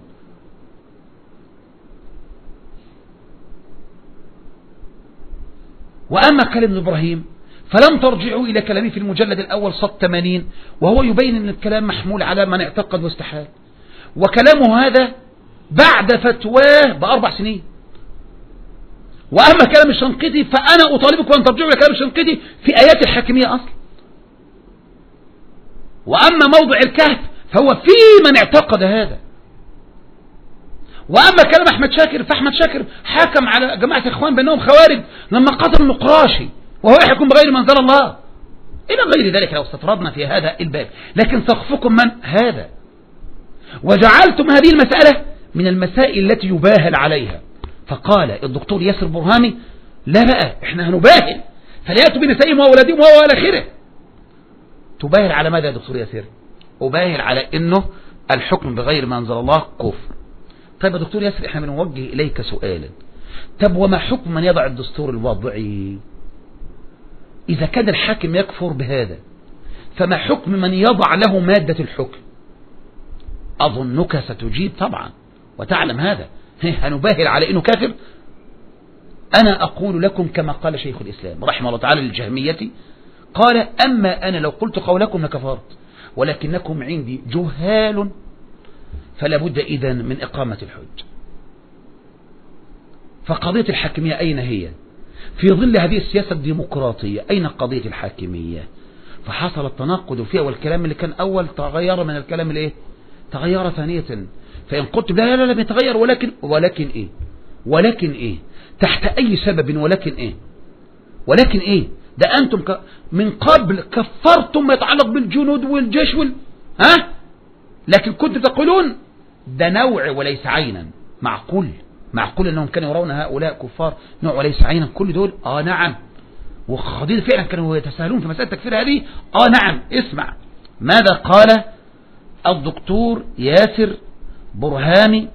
Speaker 1: وأما كلام ابن إبراهيم فلم ترجعوا إلى كلامه في المجلد الأول صد 80، وهو يبين أن الكلام محمول على من اعتقد واستحال، وكلامه هذا بعد فتواه ب4 سنين. وأما كلام الشنقيطي فأنا أطالبكم أن ترجعوا إلى كلام الشنقيطي في آيات الحاكمية أصلا. وأما موضع الكهف فهو في من اعتقد هذا. وأما كلام أحمد شاكر فأحمد شاكر حكم على جماعة إخوان بأنهم خوارج لما قتل النقراشي وهو يحكم بغير ما أنزل الله، إلى غير ذلك لو استطردنا في هذا الباب. لكن سقفكم من هذا؟ وجعلتم هذه المسألة من المسائل التي يباهل عليها. فقال الدكتور ياسر برهامي لا بقى احنا هنباهل، فليأتوا بنسائهم وأولادهم وإلى آخره. تباهل على ماذا يا دكتور ياسر؟ أباهل على انه الحكم بغير ما أنزل الله كفر. طيب يا دكتور ياسر احنا بنوجه إليك سؤالا، طب وما حكم من يضع الدستور الوضعي؟ إذا كان الحاكم يكفر بهذا فما حكم من يضع له مادة الحكم؟ أظنك ستجيب طبعا وتعلم هذا. هنباهل على إنه كافر؟ أنا أقول لكم كما قال شيخ الإسلام رحمه الله تعالى للجهمية، قال أما أنا لو قلت قولكم لكفرت، ولكنكم عندي جهال فلا بد إذن من إقامة الحج. فقضية الحاكمية أين هي؟ في ظل هذه السياسة الديمقراطية أين قضية الحاكمية؟ فحصل التناقض فيها، والكلام اللي كان أول تغير من الكلام اللي إيه؟ تغير ثانية. فإن قلت لا لا لا بيتغير، ولكن إيه تحت أي سبب؟ ولكن إيه ده أنتم من قبل كفرتم ما يتعلق بالجنود والجيش لكن كنتم تقولون ده نوع وليس عينا. معقول أنهم كانوا يرون هؤلاء كفار نوع وليس عينا؟ كل دول نعم، وخضير فعلا كانوا يتساهلون في مسألة التكفير هذه. نعم. اسمع ماذا قال الدكتور ياسر برهامي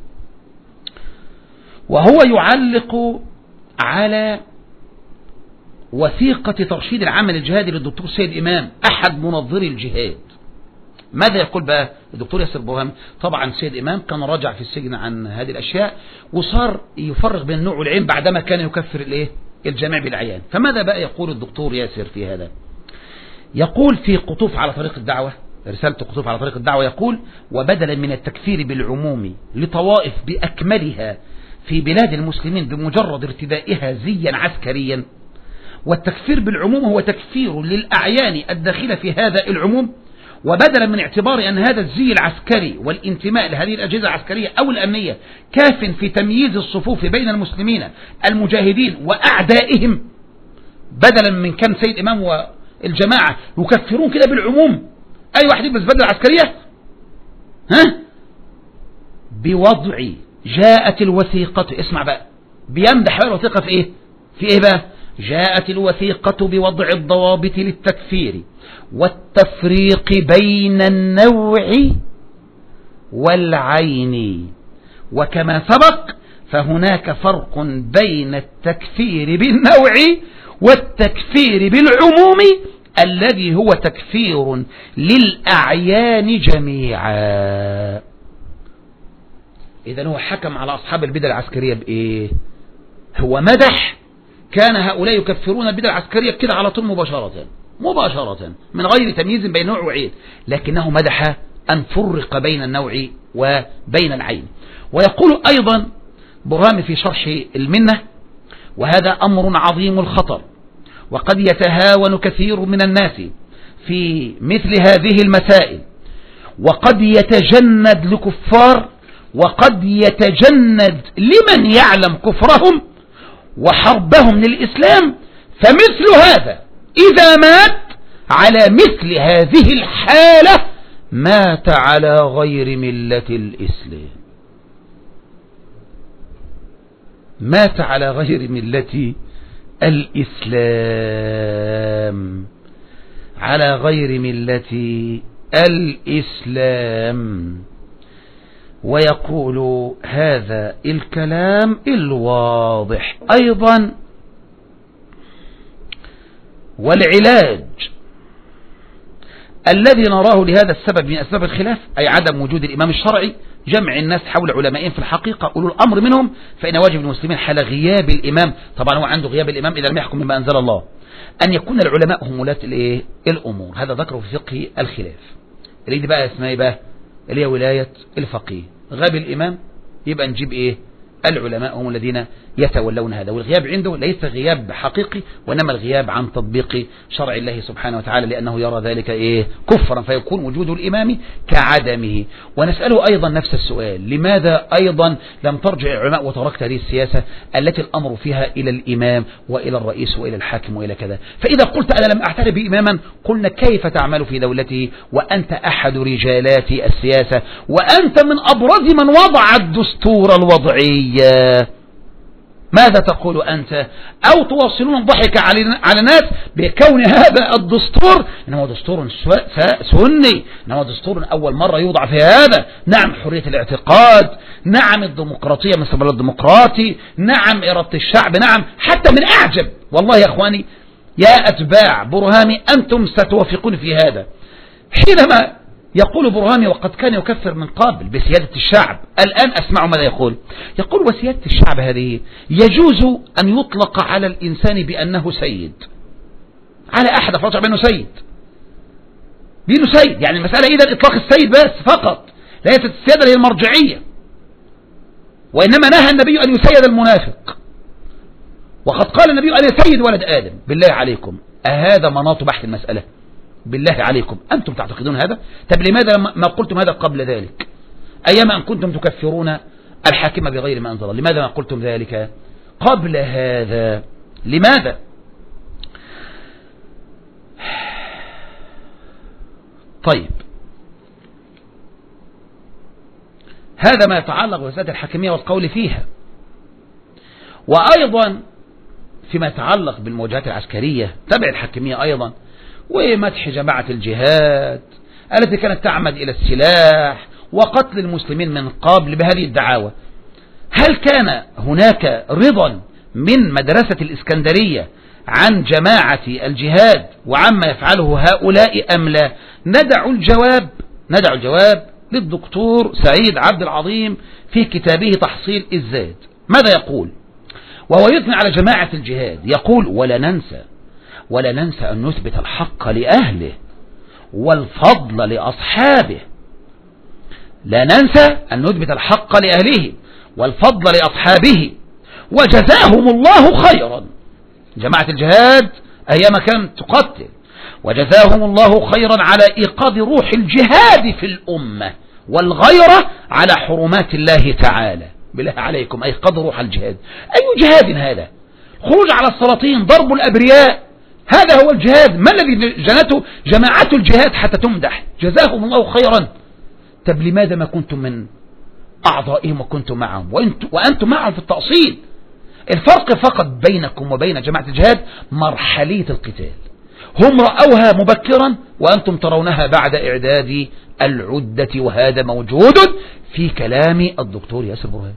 Speaker 1: وهو يعلق على وثيقة ترشيد العمل الجهادي للدكتور سيد إمام أحد منظري الجهاد. ماذا يقول بقى الدكتور ياسر برهامي؟ طبعا سيد إمام كان راجع في السجن عن هذه الأشياء، وصار يفرق بين النوع والعين بعدما كان يكفر الجميع بالعيان. فماذا بقى يقول الدكتور ياسر في هذا؟ يقول في قطوف على طريق الدعوة، رسالة قطوف على طريق الدعوة، يقول: وبدلا من التكفير بالعموم لطوائف بأكملها في بلاد المسلمين بمجرد ارتدائها زيا عسكريا، والتكفير بالعموم هو تكفير للأعيان الداخلة في هذا العموم، وبدلا من اعتبار أن هذا الزي العسكري والانتماء لهذه الأجهزة العسكرية أو الأمنية كاف في تمييز الصفوف بين المسلمين المجاهدين وأعدائهم، بدلا من كان سيد إمام والجماعة يكفرون كده بالعموم أي واحد يلبس بدلة عسكرية بوضع جاءت الوثيقة. اسمع بقى، بيمدح الوثيقة في إيه بقى؟ جاءت الوثيقة بوضع الضوابط للتكفير والتفريق بين النوع والعين، وكما سبق فهناك فرق بين التكفير بالنوع والتكفير بالعموم الذي هو تكفير للأعيان جميعا. إذن هو حكم على أصحاب البدع العسكرية بإيه؟ هو مدح كان هؤلاء يكفرون البدع العسكرية كده على طول مباشرة من غير تمييز بين نوع وعين، لكنه مدح أن فرق بين النوع وبين العين. ويقول أيضا برهامي في شرح المنة: وهذا أمر عظيم الخطر، وقد يتهاون كثير من الناس في مثل هذه المسائل، وقد يتجند لكفار، وقد يتجند لمن يعلم كفرهم وحربهم للإسلام، فمثل هذا إذا مات على مثل هذه الحالة مات على غير ملة الإسلام، مات على غير ملة الإسلام، على غير ملة الإسلام. ويقول هذا الكلام الواضح أيضا: والعلاج الذي نراه لهذا السبب من أسباب الخلاف، أي عدم وجود الإمام الشرعي، جمع الناس حول علمائهم في الحقيقة أولو الأمر منهم، فإن واجب المسلمين حال غياب الإمام، طبعا هو عنده غياب الإمام إذا لم يحكم بما أنزل الله، أن يكون العلماء هم ولاة الأمور. هذا ذكره في فقه الخلاف، اللي دي بقى اسمها بقى اللي هي ولاية الفقيه. غاب الإمام يبقى نجيب العلماء هم الذين يتولون هذا. والغياب عنده ليس غياب حقيقي، وإنما الغياب عن تطبيق شرع الله سبحانه وتعالى، لأنه يرى ذلك كفرا، فيكون وجود الإمام كعدمه. ونسأله أيضا نفس السؤال: لماذا أيضا لم ترجع العلماء وتركت هذه السياسة التي الأمر فيها إلى الإمام وإلى الرئيس وإلى الحاكم وإلى كذا؟ فإذا قلت أنا لم أعترف بإماما، قلنا كيف تعمل في دولته وأنت أحد رجالات السياسة، وأنت من أبرز من وضع الدستور الوضعي؟ ماذا تقول أنت؟ أو توصلون الضحك على الناس بكون هذا الدستور إنه دستور سني، إنه دستور أول مرة يوضع في هذا. نعم حرية الاعتقاد، نعم الديمقراطية من البلد الديمقراطي، نعم إرادة الشعب، نعم حتى من أعجب والله يا أخواني يا أتباع برهامي أنتم ستوافقون في هذا، حينما يقول برهامي وقد كان يكفر من قبل بسيادة الشعب، الآن أسمع ماذا يقول. يقول: وسيادة الشعب هذه يجوز أن يطلق على الإنسان بأنه سيد، على أحد أفراد بأنه سيد، بأنه سيد، يعني المسألة إذا إطلاق السيد بس فقط، ليست السيادة هي المرجعية. وإنما نهى النبي أن يسيد المنافق، وقد قال النبي أن يسيد ولد آدم. بالله عليكم أهذا مناط بحث المسألة؟ بالله عليكم أنتم تعتقدون هذا؟ طب لماذا ما قلتم هذا قبل ذلك؟ أيام أن كنتم تكفرون الحاكم بغير ما أنزل الله، لماذا ما قلتم ذلك قبل هذا؟ لماذا؟ طيب، هذا ما يتعلق بوسائل الحاكمية والقول فيها. وأيضا فيما يتعلق بالمواجهات العسكرية تبع الحاكمية أيضا، ومدح جماعة الجهاد التي كانت تعمد إلى السلاح وقتل المسلمين من قبل بهذه الدعاوى. هل كان هناك رضا من مدرسة الإسكندرية عن جماعة الجهاد وعما يفعله هؤلاء أم لا؟ ندع الجواب للدكتور سعيد عبد العظيم في كتابه تحصيل الزاد. ماذا يقول وهو يثني على جماعة الجهاد؟ يقول: ولا ننسى أن نثبت الحق لأهله والفضل لأصحابه. لا ننسى أن نثبت الحق لأهله والفضل لأصحابه، وجزاهم الله خيرا. جماعة الجهاد أيام كانت تقتل، وجزاهم الله خيرا على إيقاظ روح الجهاد في الأمة والغيرة على حرمات الله تعالى. بالله عليكم أيقاظ روح الجهاد، أي جهاد هذا؟ خروج على السلاطين، ضرب الأبرياء، هذا هو الجهاد. ما الذي جنته جماعة الجهاد حتى تمدح؟ جزاهم الله خيرا. طب لماذا ما كنتم من أعضائهم وكنتم معهم وأنتم معهم في التأصيل؟ الفرق فقط بينكم وبين جماعة الجهاد مرحلية القتال، هم رأوها مبكرا وأنتم ترونها بعد إعداد العدة، وهذا موجود في كلام الدكتور ياسر برهان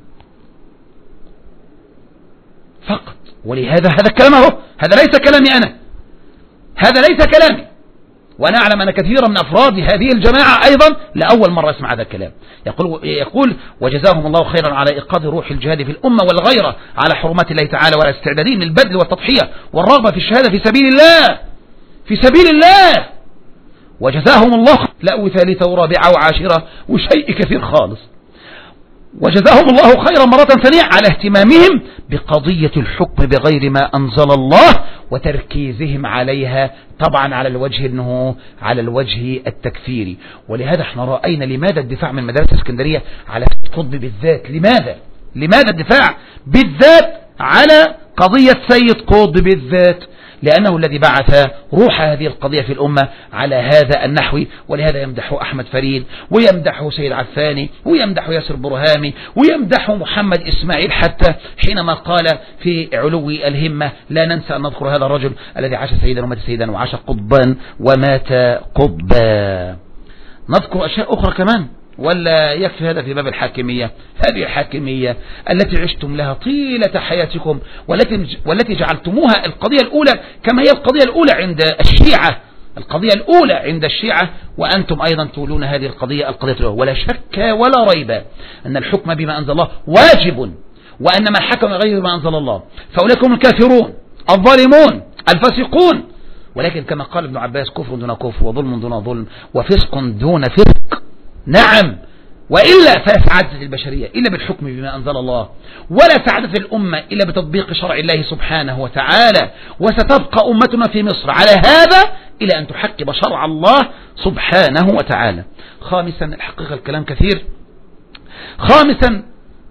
Speaker 1: فقط. ولهذا هذا كلامه، هذا ليس كلامي أنا، هذا ليس كلامي، وأنا أعلم أن كثيرا من أفراد هذه الجماعة أيضا لأول مرة يسمع هذا الكلام. يقول: وجزاهم الله خيرا على إيقاظ روح الجهاد في الأمة والغيرة على حرمات الله تعالى، وعلى استعدادهم للبذل والتضحية والرغبة في الشهادة في سبيل الله. وجزاهم الله لا وثالثة ورابعة وعاشرة وشيء كثير خالص. وجزاهم الله خيرا مرة ثانية على اهتمامهم بقضية الحكم بغير ما أنزل الله وتركيزهم عليها، طبعا على الوجه التكفيري. ولهذا احنا رأينا لماذا الدفاع من مدرسة اسكندرية على قطب بالذات. لماذا الدفاع بالذات على قضية سيد قطب بالذات؟ لأنه الذي بعث روح هذه القضية في الأمة على هذا النحو. ولهذا يمدح أحمد فريد، ويمدح سيد عفاني، ويمدح ياسر برهامي، ويمدح محمد إسماعيل، حتى حينما قال في علو الهمة: لا ننسى أن نذكر هذا الرجل الذي عاش سيدا ومات سيدا وعاش قطبا ومات قطبا. نذكر أشياء أخرى كمان ولا يكفي هذا في باب الحاكمية؟ هذه الحاكمية التي عشتم لها طيلة حياتكم، والتي جعلتموها القضية الأولى كما هي القضية الأولى عند الشيعة، وأنتم أيضا تولون هذه القضية الأولى. ولا شك ولا ريب أن الحكم بما أنزل الله واجب، وأن من حكم غير ما أنزل الله فأولئك هم الكافرون الظالمون الفاسقون. ولكن كما قال ابن عباس: كفر دون كفر، وظلم دون ظلم، وفسق دون فسق. نعم، وإلا فلا سعادة البشرية إلا بالحكم بما أنزل الله، ولا سعادة الأمة إلا بتطبيق شرع الله سبحانه وتعالى. وستبقى أمتنا في مصر على هذا إلى أن تحكم شرع الله سبحانه وتعالى. خامسا، الحقيقة الكلام كثير، خامسا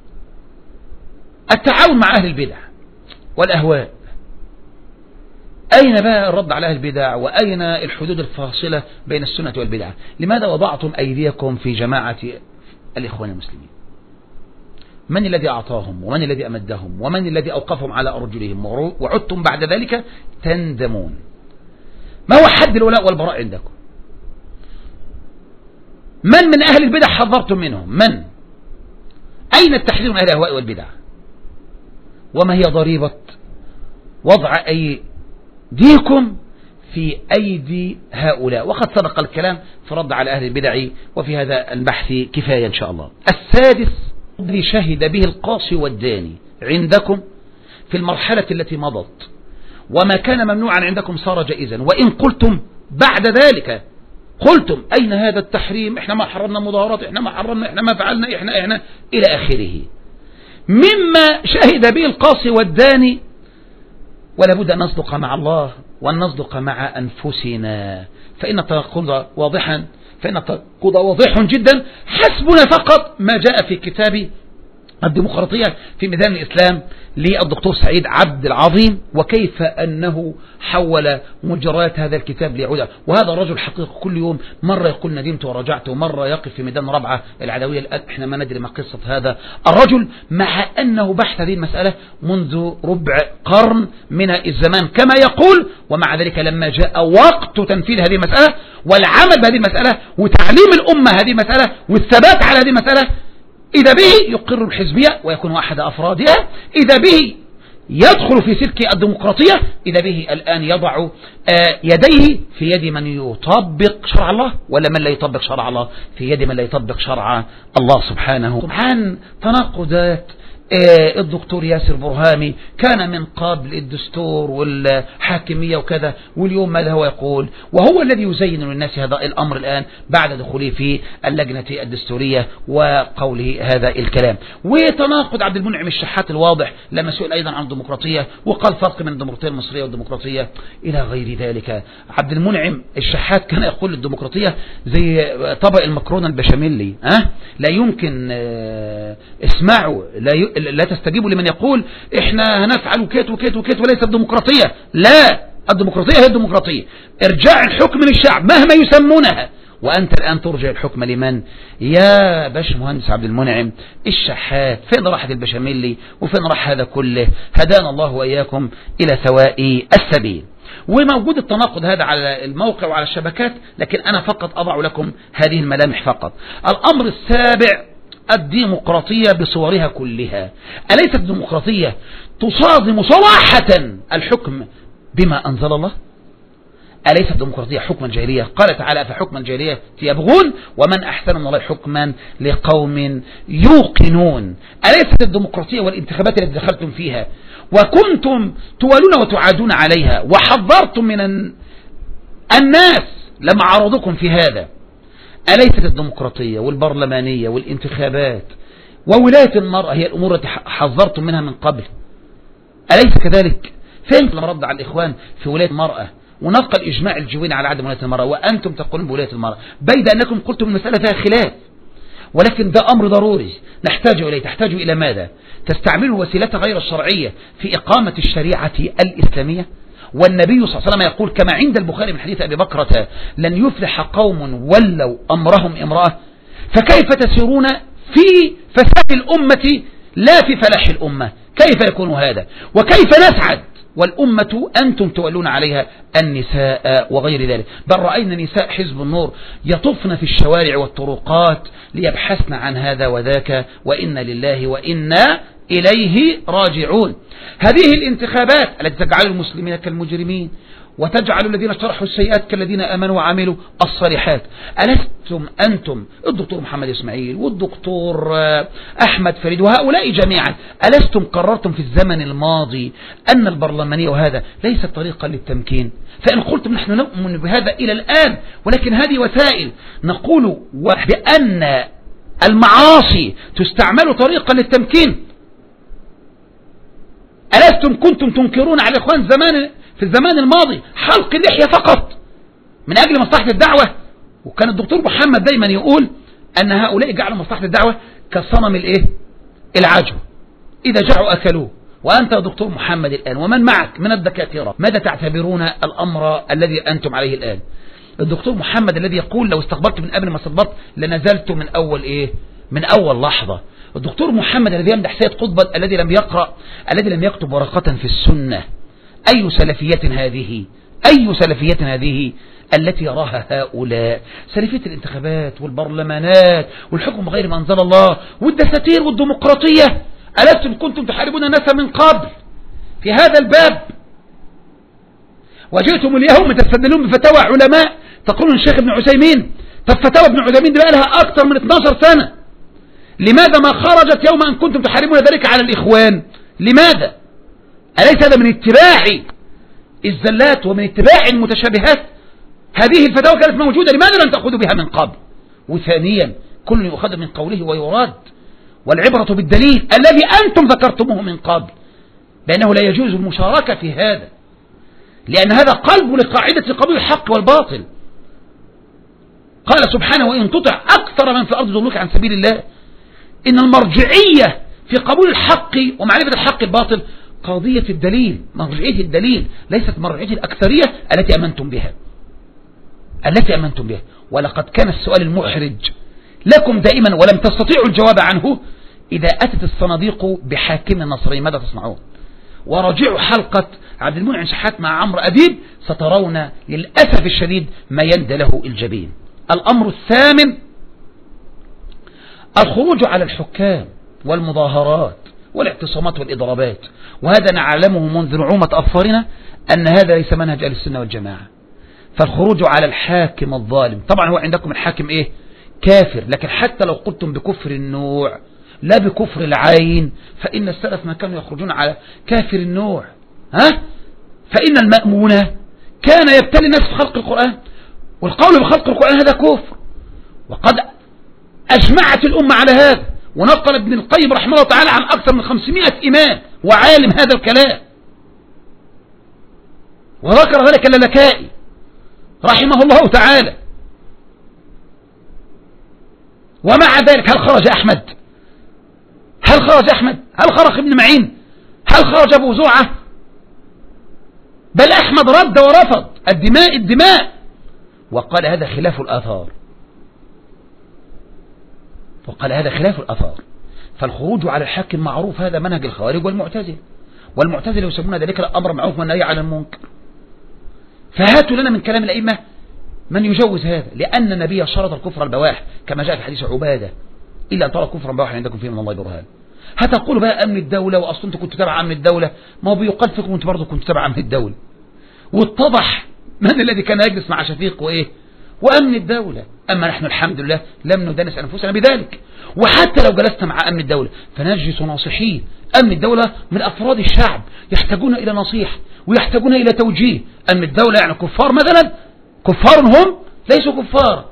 Speaker 1: التعاون مع أهل البدع والأهواء. أين بقى الرد على أهل البدع، وأين الحدود الفاصلة بين السنة والبدعة؟ لماذا وضعتم أيديكم في جماعة الإخوان المسلمين؟ من الذي أعطاهم، ومن الذي أمدهم، ومن الذي أوقفهم على أرجلهم، وعدتم بعد ذلك تندمون؟ ما هو حد الولاء والبراء عندكم؟ من أهل البدع حذرتم منهم؟ من؟ أين التحذير من أهل الأهواء والبدع؟ وما هي ضريبة وضع أيديكم في أيدي هؤلاء؟ وقد سبق الكلام في رد على أهل البدع، وفي هذا البحث كفاية إن شاء الله. السادس، الذي شهد به القاصي والداني عندكم في المرحلة التي مضت، وما كان ممنوعا عندكم صار جائزا، وإن قلتم بعد ذلك قلتم أين هذا التحريم، إحنا ما حرمنا مظاهرات، إحنا ما حرمنا، إحنا ما فعلنا، إحنا إلى آخره، مما شهد به القاصي والداني. ولا بد أن نصدق مع الله وأن نصدق مع أنفسنا، فإن التناقض واضح جدا. حسبنا فقط ما جاء في كتاب الديمقراطية في ميدان الإسلام للدكتور سعيد عبد العظيم، وكيف أنه حول مجريات هذا الكتاب ليعود. وهذا الرجل حقيقة كل يوم مرة يقول ندمت ورجعت، ومرة يقف في ميدان ربعة العدوية. الآن احنا ما ندري ما قصة هذا الرجل، مع أنه بحث هذه المسألة منذ ربع قرن من الزمان كما يقول، ومع ذلك لما جاء وقت تنفيذ هذه المسألة والعمل بهذه المسألة وتعليم الأمة هذه المسألة والثبات على هذه المسألة، إذا به يقر الحزبية ويكون أحد أفرادها، إذا به يدخل في سلك الديمقراطية، إذا به الآن يضع يديه في يد من يطبق شرع الله، ولا من لا يطبق شرع الله في يد من لا يطبق شرع الله سبحانه. عن تناقضات الدكتور ياسر برهامي كان من قبل الدستور والحاكمية وكذا، واليوم ماذا هو يقول؟ وهو الذي يزين للناس هذا الأمر الآن بعد دخوله في اللجنة الدستورية وقوله هذا الكلام. وتناقض عبد المنعم الشحات الواضح لما سئل أيضا عن الديمقراطية وقال فرق من الديمقراطية المصرية والديمقراطية إلى غير ذلك. عبد المنعم الشحات كان يقول الديمقراطية زي طبق المكرونة البشاميلي، لا يمكن اسمعوا، لا تستجيبوا لمن يقول احنا هنفعل وكيت وكيت وكيت وليس الديمقراطية. لا، الديمقراطية هي الديمقراطية، ارجاع الحكم للشعب مهما يسمونها. وأنت الآن ترجع الحكم لمن؟ يا باش مهندس عبد المنعم الشحات، فين راحت البشاميلي وفين راح هذا كله؟ هدانا الله وإياكم إلى سواء السبيل. وموجود التناقض هذا على الموقع وعلى الشبكات، لكن أنا فقط أضع لكم هذه الملامح فقط. الأمر السابع، الديمقراطية بصورها كلها. أليست الديمقراطية تصادم صراحة الحكم بما أنزل الله؟ أليست الديمقراطية حكما جاهلية؟ قال تعالى فحكما الجاهلية يبغون ومن أحسن من الله حكما لقوم يوقنون. أليست الديمقراطية والانتخابات التي دخلتم فيها وكنتم توالون وتعادون عليها وحذرتم من الناس لما عرضوكم في هذا، أليست الديمقراطية والبرلمانية والانتخابات وولاية المرأة هي الأمور التي حذرتم منها من قبل؟ أليس كذلك؟ فين لما رد على الإخوان في ولاية المرأة ونقل إجماع الجوين على عدم ولاية المرأة وأنتم تقولون بولاية المرأة، بيد أنكم قلتم المسألة فيها خلاف، ولكن ده أمر ضروري نحتاج إليه. تحتاج إلى ماذا؟ تستعملوا وسيلة غير الشرعية في إقامة الشريعة الإسلامية. والنبي صلى الله عليه وسلم يقول كما عند البخاري من حديث أبي بكرة لن يفلح قوم ولوا أمرهم امرأة. فكيف تسيرون في فساد الأمة لا في فلاح الأمة؟ كيف يكون هذا؟ وكيف نسعد والأمة أنتم تولون عليها النساء وغير ذلك؟ بل رأينا نساء حزب النور يطفن في الشوارع والطرقات ليبحثن عن هذا وذاك، وإنا لله وإنا إليه راجعون. هذه الانتخابات التي تجعل المسلمين كالمجرمين وتجعل الذين اجترحوا السيئات كالذين آمنوا وعملوا الصالحات. ألستم أنتم الدكتور محمد إسماعيل والدكتور أحمد فريد وهؤلاء جميعا، ألستم قررتم في الزمن الماضي أن البرلمانية وهذا ليس طريقا للتمكين؟ فإن قلتم نحن نؤمن بهذا إلى الآن، ولكن هذه وسائل نقول بأن المعاصي تستعمل طريقا للتمكين. ألستم كنتم تنكرون على الإخوان في الزمان الماضي حلق اللحية فقط من أجل مصلحة الدعوة؟ وكان الدكتور محمد دايما يقول أن هؤلاء جعلوا مصلحة الدعوة كالصنم العجو، إذا جعوا أكلوه. وأنت يا دكتور محمد الآن ومن معك من الدكاترة ماذا تعتبرون الأمر الذي أنتم عليه الآن؟ الدكتور محمد الذي يقول لو استقبلت من قبل ما استقبلت لنزلت من أول لحظة. الدكتور محمد الذي يمدح سيد قطب الذي لم يكتب ورقة في السنة. أي سلفية هذه التي يراها هؤلاء؟ سلفية الانتخابات والبرلمانات والحكم بغير ما أنزل الله والدساتير والديمقراطية. ألستم كنتم تحاربون الناس من قبل في هذا الباب، وجئتم اليوم تستدلون بفتاوى علماء تقولون الشيخ ابن عثيمين؟ طب فتاوى ابن عثيمين دي بقى لها أكثر من 12 سنة. لماذا ما خرجت يوم أن كنتم تحاربون ذلك على الإخوان؟ لماذا؟ أليس هذا من اتباع الزلات ومن اتباع المتشابهات؟ هذه الفتاوى كانت موجودة، لماذا لم تأخذوا بها من قبل؟ وثانيا كل يؤخذ من قوله ويراد، والعبرة بالدليل الذي أنتم ذكرتموه من قبل، لأنه لا يجوز المشاركة في هذا، لأن هذا قلب لقاعدة قبول الحق والباطل. قال سبحانه وإن تطع أكثر من في الأرض يضلوك عن سبيل الله. إن المرجعية في قبول الحق ومعرفة الحق الباطل قضية الدليل، مرجعية الدليل، ليست مرجعية الأكثرية التي أمنتم بها. ولقد كان السؤال المحرج لكم دائما ولم تستطيعوا الجواب عنه: إذا أتت الصناديق بحاكم نصري ماذا تصنعون؟ ورجعوا حلقة عبد المنعم شحات مع عمرو أديب سترون للأسف الشديد ما يندى له الجبين. الأمر الثامن: الخروج على الحكام والمظاهرات والاعتصامات والإضرابات، وهذا نعلمه منذ نعومة أظفارنا أن هذا ليس منهج أهل السنة والجماعة. فالخروج على الحاكم الظالم، طبعا هو عندكم الحاكم كافر، لكن حتى لو قلتم بكفر النوع لا بكفر العين، فإن السلف ما كانوا يخرجون على كافر النوع. فإن المأمون كان يبتلي الناس في خلق القرآن، والقول بخلق القرآن هذا كفر، وقد أجمعت الأمة على هذا. ونقل ابن القيم رحمه الله تعالى عن أكثر من 500 إمام وعالم هذا الكلام، وذكر ذلك اللالكائي رحمه الله تعالى. ومع ذلك هل خرج أحمد؟ هل خرج ابن معين؟ هل خرج أبو زرعة؟ بل أحمد رد ورفض الدماء وقال هذا خلاف الآثار. فالخروج على الحاكم معروف، هذا منهج الخوارج والمعتزلة يسمون ذلك الأمر معروف والنهي عن المنكر. فهاتوا لنا من كلام الأئمة من يجوز هذا، لأن النبي شرط الكفر البواح كما جاء في حديث عبادة: إلا أن ترى كفرا بواحا عندكم فيه من الله برهان. هتقولوا بقى أمن الدولة، وأصلا أنت كنت تبع أمن الدولة، ما هو بيقال فيكم أنت برضه كنت تبع أمن الدولة. واتضح من الذي كان يجلس مع شفيق وأمن الدولة. أما نحن الحمد لله لم ندنس أنفسنا بذلك. وحتى لو جلست مع أمن الدولة فنجلس ناصحين. أمن الدولة من أفراد الشعب يحتاجون إلى نصيحة ويحتاجون إلى توجيه. أمن الدولة يعني كفار مثلا؟ كفار هم؟ ليسوا كفار،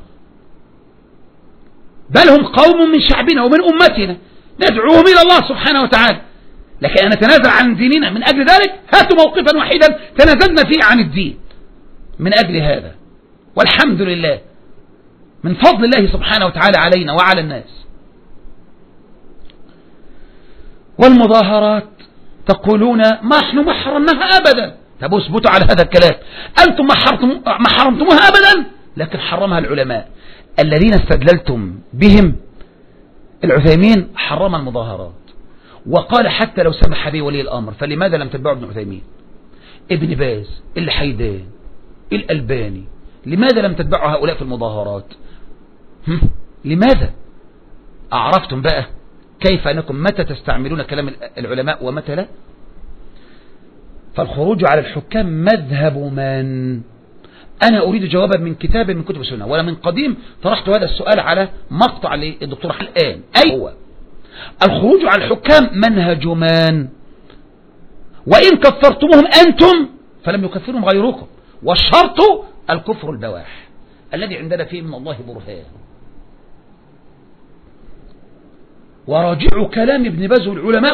Speaker 1: بل هم قوم من شعبنا ومن أمتنا ندعوهم إلى الله سبحانه وتعالى. لكن أن نتنازل عن ديننا من أجل ذلك؟ هاتوا موقفا وحيدا تنازلنا فيه عن الدين من أجل هذا، والحمد لله من فضل الله سبحانه وتعالى علينا وعلى الناس. والمظاهرات تقولون ما احنا ما حرمناها أبدا. طب اثبتوا على هذا الكلام. أنتم ما حرمتموها أبدا، لكن حرمها العلماء الذين استدللتم بهم. العثيمين حرم المظاهرات وقال حتى لو سمح به ولي الأمر، فلماذا لم تتبعوا ابن عثيمين؟ ابن باز، الحيدان، الألباني، لماذا لم تتبعوا هؤلاء في المظاهرات؟ لماذا؟ أعرفتم بقى كيف أنكم متى تستعملون كلام العلماء ومتى لا؟ فالخروج على الحكام مذهب من؟ أنا أريد جوابا من كتاب من كتب السنة، ولا من قديم طرحت هذا السؤال على مقطع للدكتور الآن. أي هو الخروج على الحكام منهج من؟ وإن كفرتموهم أنتم فلم يكفرهم غيركم، والشرط الكفر البواح الذي عندنا فيه من الله برهان. وراجعوا كلام ابن باز والعلماء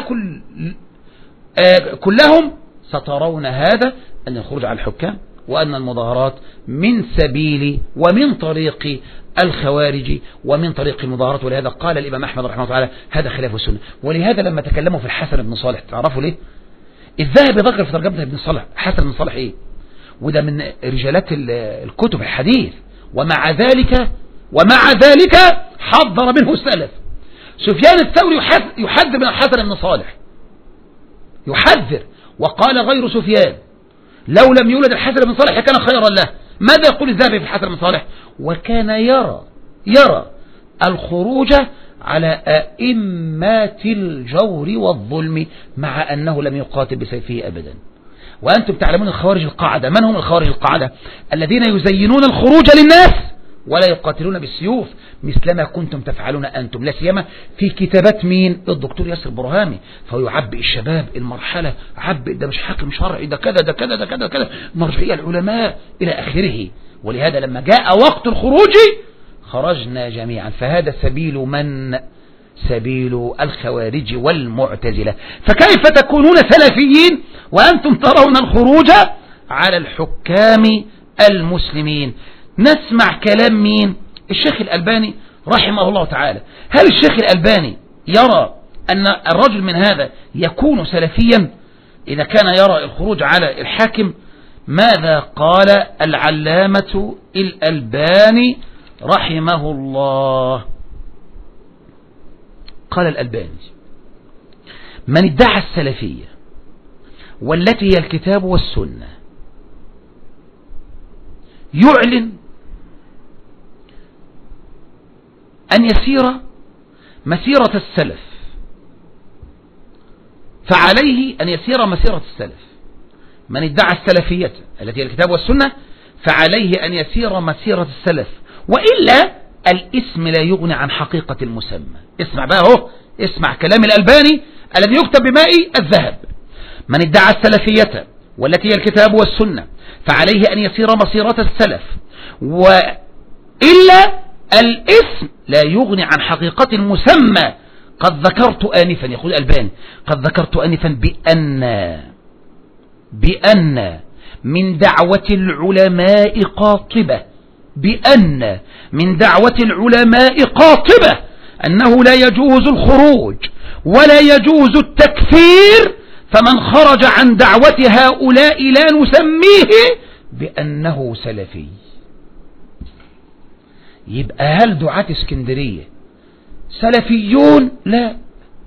Speaker 1: كلهم سترون هذا، أن الخروج على الحكام وأن المظاهرات من سبيل ومن طريق الخوارج ومن طريق المظاهرات. ولهذا قال الإمام أحمد رحمه الله تعالى هذا خلاف السنة. ولهذا لما تكلموا في الحسن بن صالح، تعرفوا ليه؟ الذهبي ذكر في ترجمة ابن صالح حسن بن صالح إيه؟ وده من رجالات الكتب الحديث، ومع ذلك حذر منه السلف. سفيان الثوري يحذر من الحسن بن صالح، يحذر، وقال غير سفيان لو لم يولد الحسن بن صالح كان خيرا له. ماذا يقول الذهبي في الحسن بن صالح؟ وكان يرى الخروج على أئمة الجور والظلم مع أنه لم يقاتل بسيفه أبدا. وأنتم تعلمون الخوارج القاعدة. من هم الخوارج القاعدة؟ الذين يزينون الخروج للناس ولا يقاتلون بالسيوف مثلما كنتم تفعلون أنتم، لا سيما في كتابات مين؟ الدكتور ياسر برهامي، فهو يعبئ الشباب المرحلة، عبئ ده مش حاكم شرعي، ده كذا ده كذا ده كذا كذا، مرجعية العلماء إلى آخره. ولهذا لما جاء وقت الخروج خرجنا جميعا. فهذا سبيل الخوارج والمعتزلة. فكيف تكونون سلفيين وأنتم ترون الخروج على الحكام المسلمين؟ نسمع كلام مين؟ الشيخ الألباني رحمه الله تعالى. هل الشيخ الألباني يرى أن الرجل من هذا يكون سلفيا إذا كان يرى الخروج على الحاكم؟ ماذا قال العلامة الألباني رحمه الله؟ قال الألباني: من ادعى السلفية والتي هي الكتاب والسنة يعلن أن يسير مسيرة السلف، فعليه أن يسير مسيرة السلف. من ادعى السلفية التي هي الكتاب والسنة فعليه أن يسير مسيرة السلف، وإلا الاسم لا يغني عن حقيقة المسمى. اسمع بقى اهو، اسمع كلام الألباني الذي يكتب بماء الذهب. من ادعى السلفية والتي هي الكتاب والسنة فعليه أن يسير مسيرة السلف، وإلا الاسم لا يغني عن حقيقة المسمى. قد ذكرت آنفا، يقول الألباني، قد ذكرت آنفا بأن من دعوة العلماء قاطبة، بأن من دعوة العلماء قاطبة أنه لا يجوز الخروج ولا يجوز التكفير، فمن خرج عن دعوة هؤلاء لا نسميه بأنه سلفي. يبقى هل دعاة اسكندرية سلفيون؟ لا،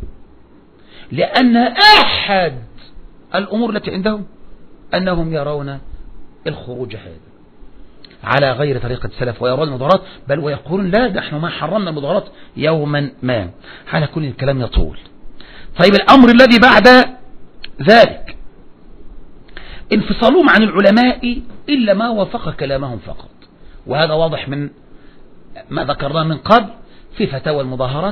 Speaker 1: لأن أحد الأمور التي عندهم أنهم يرون الخروج هذا على غير طريقة السلف، ويرون المظاهرات، بل ويقولون لا، ده احنا ما حرمنا المظاهرات يوما ما. على كل الكلام يطول. طيب الأمر الذي بعد ذلك انفصالهم عن العلماء إلا ما وافق كلامهم فقط، وهذا واضح من ما ذكرناه من قبل في فتاوى المظاهرات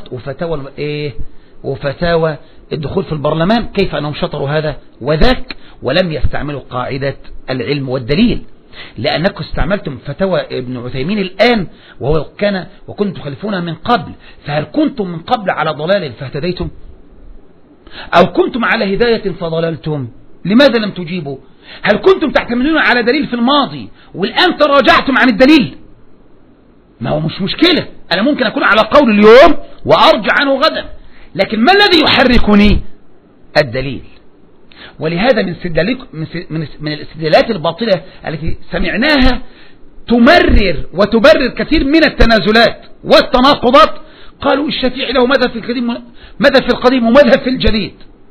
Speaker 1: وفتاوى الدخول في البرلمان، كيف أنهم شطروا هذا وذاك ولم يستعملوا قاعدة العلم والدليل. لأنكم استعملتم فتاوى ابن عثيمين الآن وكنتم تخالفونها من قبل، فهل كنتم من قبل على ضلال فاهتديتم؟ أو كنتم على هداية فضللتم؟ لماذا لم تجيبوا؟ هل كنتم تعتمدون على دليل في الماضي والآن تراجعتم عن الدليل؟ ما هو مش مشكلة، أنا ممكن أكون على قول اليوم وأرجع عنه غدا، لكن ما الذي يحركني؟ الدليل. ولهذا من الاستدلالات الباطلة التي سمعناها تمرر وتبرر كثير من التنازلات والتناقضات، قالوا الشافعي له مذهب في القديم ومذهب في الجديد.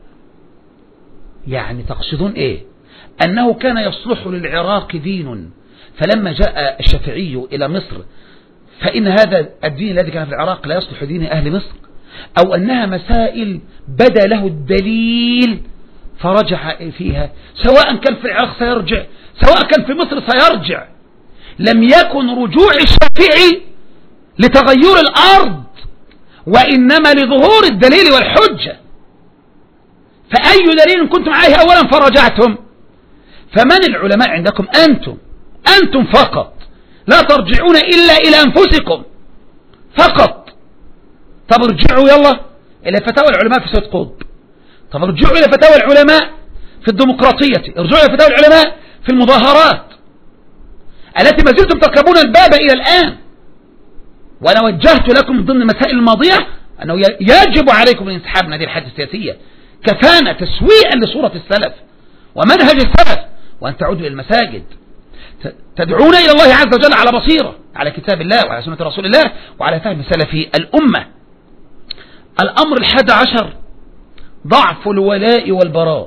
Speaker 1: يعني تقصدون ايه؟ أنه كان يصلح للعراق دين، فلما جاء الشافعي إلى مصر فإن هذا الدين الذي كان في العراق لا يصلح دين أهل مصر، أو أنها مسائل بدا له الدليل فرجع فيها، سواء كان في العراق سيرجع سواء كان في مصر سيرجع. لم يكن رجوع الشافعي لتغير الأرض، وإنما لظهور الدليل والحجة. فأي دليل كنتم عليه أولا فرجعتم؟ فمن العلماء عندكم؟ أنتم فقط، لا ترجعون إلا إلى أنفسكم فقط. طب ارجعوا، يلا إلى فتاوى العلماء في سيد قطب. طب ارجعوا إلى فتاوى العلماء في الديمقراطية، ارجعوا إلى فتاوى العلماء في المظاهرات التي ما زلتم تركبون الباب إلى الآن. وأنا وجهت لكم ضمن المسائل الماضية أنه يجب عليكم الانسحاب من هذه الحاجة السياسية، كفانا تسويئا لصورة السلف ومنهج السلف، وأن تعودوا إلى المساجد تدعون إلى الله عز وجل على بصيرة، على كتاب الله وعلى سنة رسول الله وعلى فهم سلف الأمة. الأمر 11 ضعف الولاء والبراء.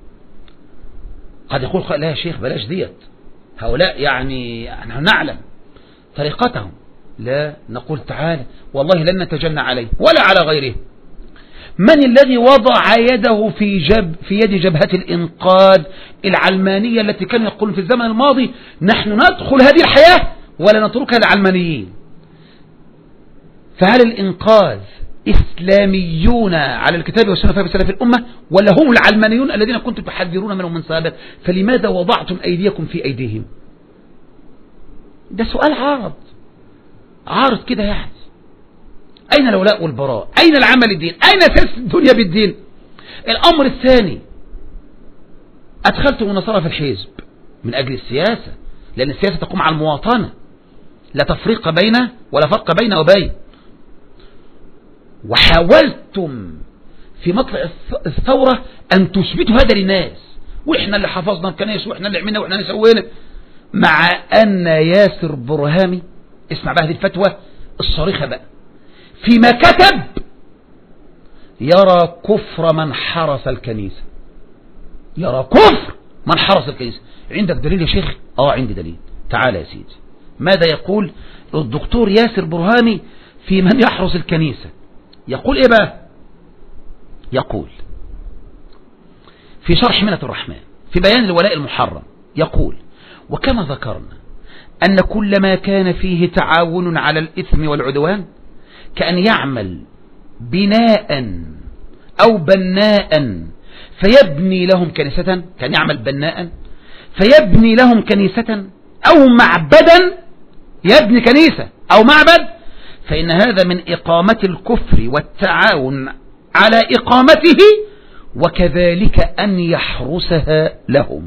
Speaker 1: قد يقول لا يا شيخ بلاش ديت، هؤلاء يعني نحن نعلم طريقتهم. لا، نقول تعالى والله لن نتجنى عليه ولا على غيره. من الذي وضع يده في يد جبهة الإنقاذ العلمانية التي كانوا يقولون في الزمن الماضي نحن ندخل هذه الحياة ولا نتركها للعلمانيين؟ فهل الإنقاذ إسلاميون على الكتاب والسنة فهم سلف الأمة، ولا هم العلمانيون الذين كنتم تحذرون منهم من سابق؟ فلماذا وضعتم أيديكم في أيديهم؟ ده سؤال عارض كده يعني. أين الولاء والبراء؟ أين العمل الدين؟ أين أساس الدنيا بالدين؟ الأمر الثاني، أدخلتم النصارى في الحزب من أجل السياسة، لأن السياسة تقوم على المواطنة، لا تفريق بين ولا فرق بين وبين. وحاولتم في مطلع الثورة أن تثبتوا هذا للناس، وإحنا اللي حفظنا الكنائس وإحنا اللي عملنا وإحنا اللي سوينا، مع أن ياسر برهامي، اسمع بقى هذه الفتوى الصريخة بقى، فيما كتب يرى كفر من حرس الكنيسة. يرى كفر من حرس الكنيسة. عندك دليل يا شيخ؟ عندي دليل. تعال يا سيدي، ماذا يقول الدكتور ياسر برهامي في من يحرس الكنيسة؟ يقول ايه بقى؟ يقول في شرح منة الرحمن في بيان الولاء المحرم، يقول: وكما ذكرنا أن كل ما كان فيه تعاون على الإثم والعدوان كأن يعمل بناء أو بناء فيبني لهم كنيسة، كان يعمل بناء فيبني لهم كنيسة، أو معبدا يبني كنيسة أو معبد، فإن هذا من إقامة الكفر والتعاون على إقامته، وكذلك أن يحرسها لهم.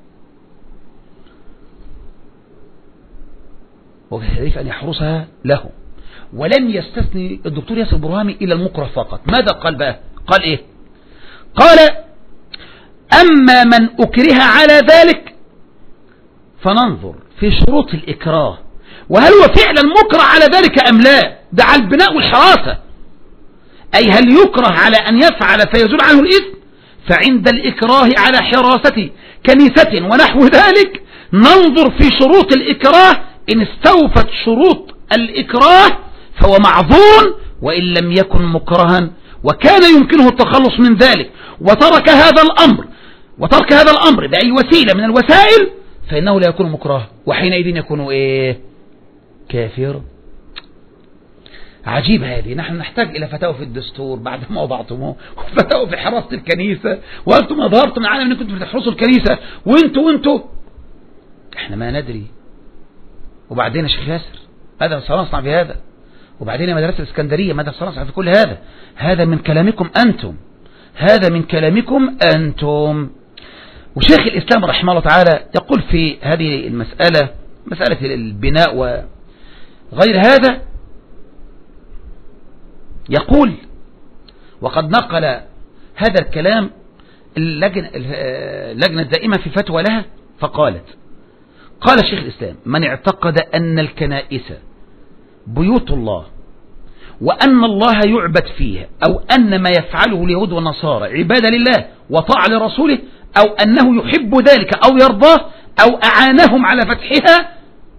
Speaker 1: وكذلك أن يحرسها لهم. ولم يستثني الدكتور ياسر برهامي إلى المكره فقط. ماذا قال بقى؟ قال إيه؟ قال: أما من أكره على ذلك فننظر في شروط الإكراه، وهل هو فعلا مكره على ذلك أم لا؟ ده على البناء والحراسة، أي هل يكره على أن يفعل فيزول عنه الإثم؟ فعند الإكراه على حراسة كنيسة ونحو ذلك ننظر في شروط الإكراه، إن استوفت شروط الإكراه فهو معذور، وإن لم يكن مكرها وكان يمكنه التخلص من ذلك وترك هذا الأمر بأي وسيلة من الوسائل فإنه لا يكون مكره، وحينئذ يكون إيه؟ كافر. عجيب هذه. نحن نحتاج إلى فتاوى في الدستور بعد ما وضعتموه، وفتاوى في حراسة الكنيسة، وأنتم أظهرتم العالم أنكم كنتم بتحرسوا الكنيسة، وأنتوا إحنا ما ندري. وبعدين يا شيخ ياسر ماذا سنصنع بهذا؟ وبعدين يا مدرسة الإسكندرية ماذا سنصنع في كل هذا؟ هذا من كلامكم أنتم. وشيخ الإسلام رحمه الله تعالى يقول في هذه المسألة، مسألة البناء وغير هذا، يقول: وقد نقل هذا الكلام اللجنة الدائمة في فتوى لها، فقالت: قال شيخ الإسلام: من اعتقد أن الكنائس بيوت الله وأن الله يعبد فيها، أو أن ما يفعله اليهود والنصارى عبادة لله وطاعة لرسوله، أو أنه يحب ذلك أو يرضاه أو أعانهم على فتحها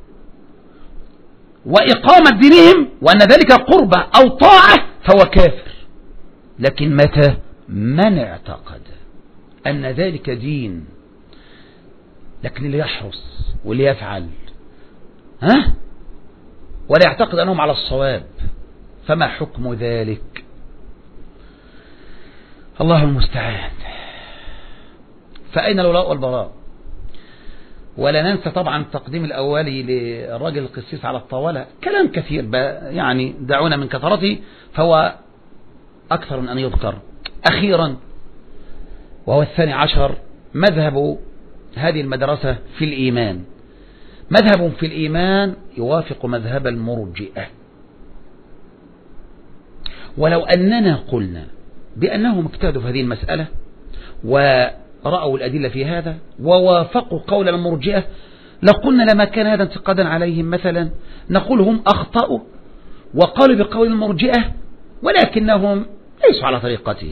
Speaker 1: وإقامة دينهم، وأن ذلك قربة أو طاعة، فهو كافر. لكن متى؟ من اعتقد أن ذلك دين. لكن اللي يحرص واللي يفعل ولا يعتقد أنهم على الصواب، فما حكم ذلك؟ الله المستعان. فأين الولاء والبراء؟ ولا ننسى طبعا التقديم الأولي للرجل القسيس على الطاولة، كلام كثير يعني دعونا من كثرته، فهو أكثر من أن يذكر. أخيرا وهو 12 مذهب هذه المدرسة في الإيمان، مذهب في الإيمان يوافق مذهب المرجئة. ولو أننا قلنا بأنهم اجتهدوا في هذه المسألة ورأوا الأدلة في هذا ووافقوا قول المرجئة لقلنا لما كان هذا انتقادا عليهم، مثلا نقول هم أخطأوا وقالوا بقول المرجئة ولكنهم ليسوا على طريقته.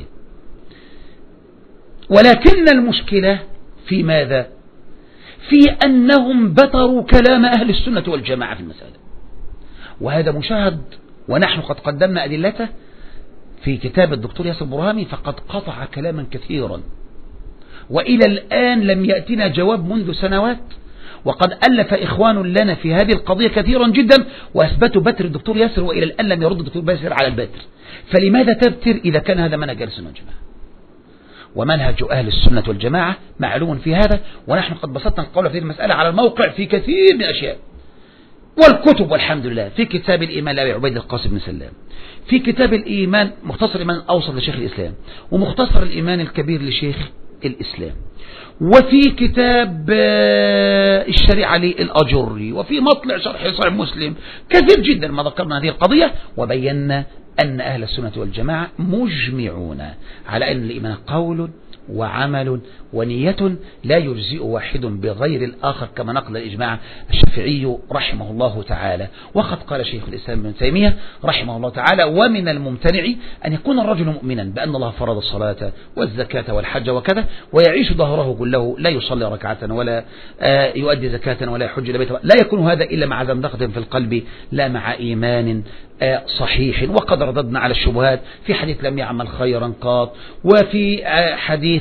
Speaker 1: ولكن المشكلة في ماذا؟ في أنهم بتروا كلام أهل السنة والجماعة في المسألة، وهذا مشاهد ونحن قد قدمنا أدلته في كتاب الدكتور ياسر برهامي، فقد قطع كلاما كثيرا وإلى الآن لم يأتنا جواب منذ سنوات، وقد ألف إخوان لنا في هذه القضية كثيرا جدا وأثبتوا بتر الدكتور ياسر، وإلى الآن لم يرد الدكتور ياسر على البتر. فلماذا تبتر إذا كان هذا منهج أهل السنة والجماعة؟ ومنهج أهل السنة والجماعة معلوم في هذا، ونحن قد بسطنا القول في هذه المسألة على الموقع في كثير من الأشياء والكتب والحمد لله، في كتاب الإيمان لأبي عبيد القاسم بن سلام، في كتاب الإيمان مختصر الإيمان الأوسط لشيخ الإسلام، ومختصر الإيمان الكبير لشيخ الإسلام، وفي كتاب الشريعة للأجري، وفي مطلع شرح صحيح مسلم، كثير جدا ما ذكرنا هذه القضية وبينا أن أهل السنة والجماعة مجمعون على أن الإيمان قول وعمل ونية لا يجزئ واحد بغير الآخر، كما نقل الإجماع الشافعي رحمه الله تعالى. وقد قال شيخ الإسلام ابن تيمية رحمه الله تعالى: ومن الممتنع أن يكون الرجل مؤمنا بأن الله فرض الصلاة والزكاة والحج وكذا ويعيش ظهره كله لا يصلي ركعة ولا يؤدي زكاة ولا يحج إلى بيت الله، لا يكون هذا إلا مع زندقة في القلب لا مع إيمان صحيح. وقد رددنا على الشبهات في حديث لم يعمل خيرا قط، وفي حديث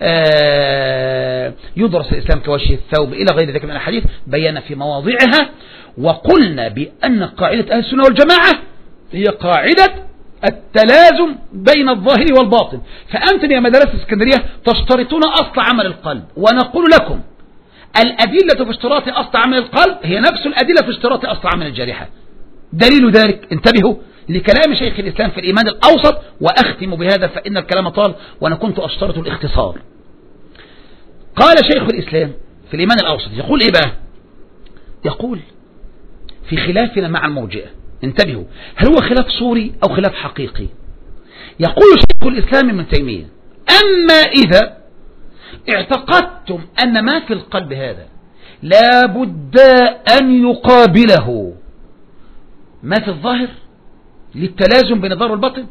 Speaker 1: يدرس الإسلام كوجه الثوب إلى غير ذلك من الحديث، بينا في مواضعها. وقلنا بأن قاعدة أهل السنة والجماعة هي قاعدة التلازم بين الظاهر والباطن. فأنتم يا مدرسة اسكندرية تشترطون أصل عمل القلب، ونقول لكم الأدلة في اشتراط أصل عمل القلب هي نفس الأدلة في اشتراط أصل عمل الجارحة. دليل ذلك انتبهوا لكلام شيخ الإسلام في الإيمان الأوسط، وأختم بهذا فإن الكلام طال وأنا كنت أشترط الاختصار. قال شيخ الإسلام في الإيمان الأوسط يقول إيه بقى؟ يقول في خلافنا مع المرجئة، انتبهوا، هل هو خلاف صوري أو خلاف حقيقي؟ يقول شيخ الإسلام ابن تيمية: أما إذا اعتقدتم أن ما في القلب هذا لا بد أن يقابله ما في الظاهر للتلازم بين الظاهر والباطن،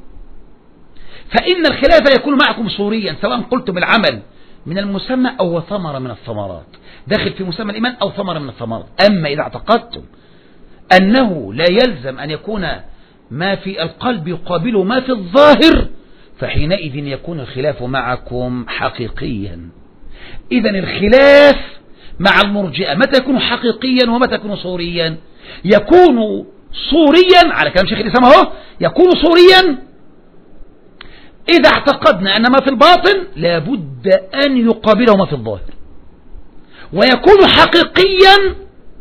Speaker 1: فإن الخلاف يكون معكم صوريا، سواء قلتم العمل من المسمى أو ثمرة من الثمرات، داخل في مسمى الإيمان أو ثمرة من الثمرات. أما إذا اعتقدتم أنه لا يلزم أن يكون ما في القلب يقابله ما في الظاهر، فحينئذ يكون الخلاف معكم حقيقيا. إذن الخلاف مع المرجئة متى يكون حقيقيا ومتى يكون صوريا؟ يكون صوريا على كلام شيخ الإسلام اهو، يكون صوريا إذا اعتقدنا أن ما في الباطن لابد أن يقابله ما في الظاهر، ويكون حقيقيا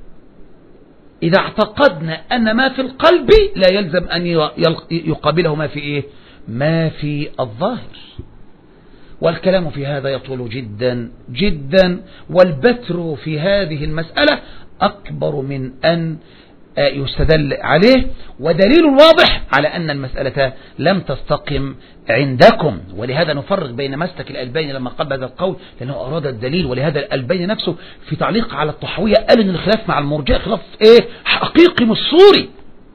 Speaker 1: إذا اعتقدنا أن ما في القلب لا يلزم أن يقابله ما في إيه؟ ما في الظاهر. والكلام في هذا يطول جدا جدا، والبتر في هذه المسألة أكبر من أن يستدل عليه، ودليل واضح على أن المسألة لم تستقم عندكم. ولهذا نفرق بين مسلك الألباني لما قال هذا القول لأنه أراد الدليل، ولهذا الألباني نفسه في تعليق على الطحوية قال أن الخلاف مع المرجئة خلاف إيه؟ حقيقي مش صوري،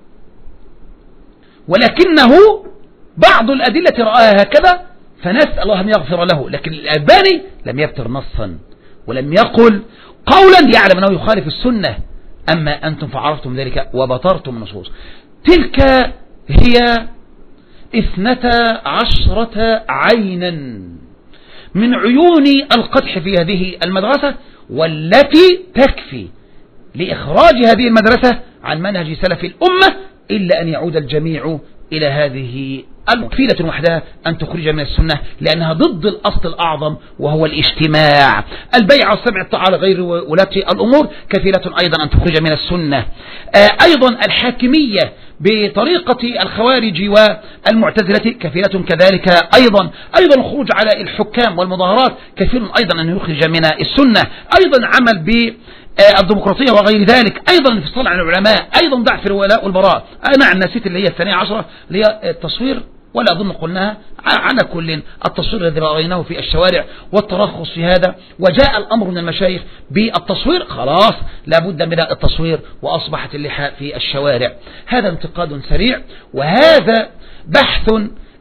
Speaker 1: ولكنه بعض الأدلة رآها هكذا فنسأل الله أن يغفر له. لكن الألباني لم يبتر نصا ولم يقل قولا يعلم أنه يخالف السنة، أما أنتم فعرفتم ذلك وبطرتم النصوص. تلك هي 12 عينا من عيون القدح في هذه المدرسة، والتي تكفي لإخراج هذه المدرسة عن منهج سلف الأمة، إلا أن يعود الجميع إلى هذه المكفيلة وحدها أن تخرج من السنة، لأنها ضد الأصل الأعظم وهو الاجتماع. البيعة والسمع الطاعة لغير ولاة الأمور كفيلة أيضا أن تخرج من السنة. أيضا الحاكمية بطريقة الخوارج والمعتزلة كفيلة كذلك أيضا الخروج على الحكام والمظاهرات كفيل أيضا أن يخرج من السنة، أيضا عمل بالديمقراطية وغير ذلك، أيضا الانفصال عن العلماء، أيضا ضعف الولاء والبراء. أنا نسيت اللي هي الثانية عشرة اللي هي التصوير، ولا أظن قلناها. على كل التصوير الذي رأيناه في الشوارع والترخص في هذا، وجاء الأمر من المشايخ بالتصوير، خلاص لابد من التصوير وأصبحت اللحى في الشوارع. هذا انتقاد سريع، وهذا بحث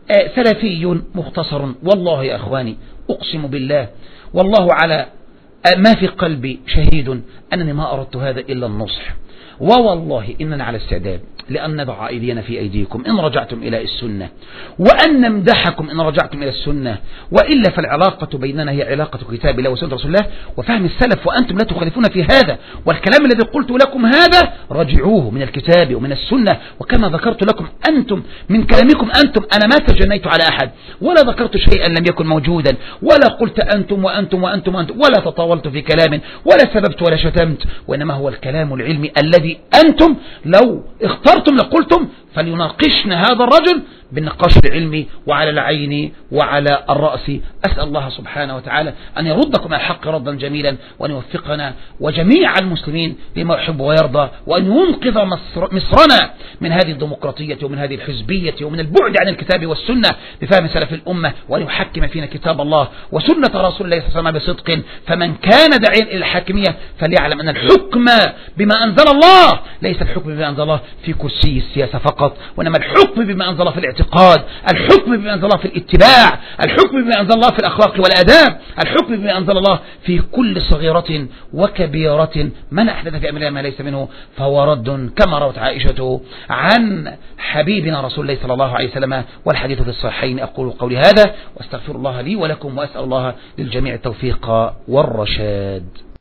Speaker 1: سلفي مختصر. والله يا أخواني أقسم بالله والله على ما في قلبي شهيد أنني ما أردت هذا إلا النصح، ووالله إننا على استعداد لأن نضع أيدينا في أيديكم إن رجعتم إلى السنة، وأن نمدحكم إن رجعتم إلى السنة، وإلا فالعلاقة بيننا هي علاقة كتاب الله وسنة رسول الله وفهم السلف، وأنتم لا تخالفون في هذا. والكلام الذي قلت لكم هذا رجعوه من الكتاب ومن السنة، وكما ذكرت لكم أنتم من كلامكم أنتم، أنا ما تجنيت على أحد ولا ذكرت شيئا لم يكن موجودا، ولا قلت أنتم وأنتم وأنتم وأنتم، ولا تطاولت في كلام ولا سببت ولا شتمت، وإنما هو الكلام العلمي الذي أنتم لو اخترتم لقلتم فليناقشنا هذا الرجل بالنقاش العلمي وعلى العين وعلى الرأس. أسأل الله سبحانه وتعالى أن يردكم على الحق ردا جميلا، وأن يوفقنا وجميع المسلمين لما يحب ويرضى، وأن ينقذ مصرنا من هذه الديمقراطية ومن هذه الحزبية ومن البعد عن الكتاب والسنة بفهم سلف الأمة، وأن يحكم فينا كتاب الله وسنة رسول الله صلى الله عليه وسلم بصدق. فمن كان داعيا إلى الحاكمية فليعلم أن الحكم بما أنزل الله ليس الحكم بما أنزل الله في كرسي السياسة فقط، وإنما الحكم بما أنزل الله في الاعتقاد، الحكم بما أنزل الله في الاتباع، الحكم بما أنزل الله في الأخلاق والآداب، الحكم بما أنزل الله في كل صغيرة وكبيرة. من أحدث في أمرنا ما ليس منه فهو رد، كما روت عائشة عن حبيبنا رسول الله صلى الله عليه وسلم، والحديث في الصحيحين. أقول قولي هذا واستغفر الله لي ولكم، وأسأل الله للجميع التوفيق والرشاد.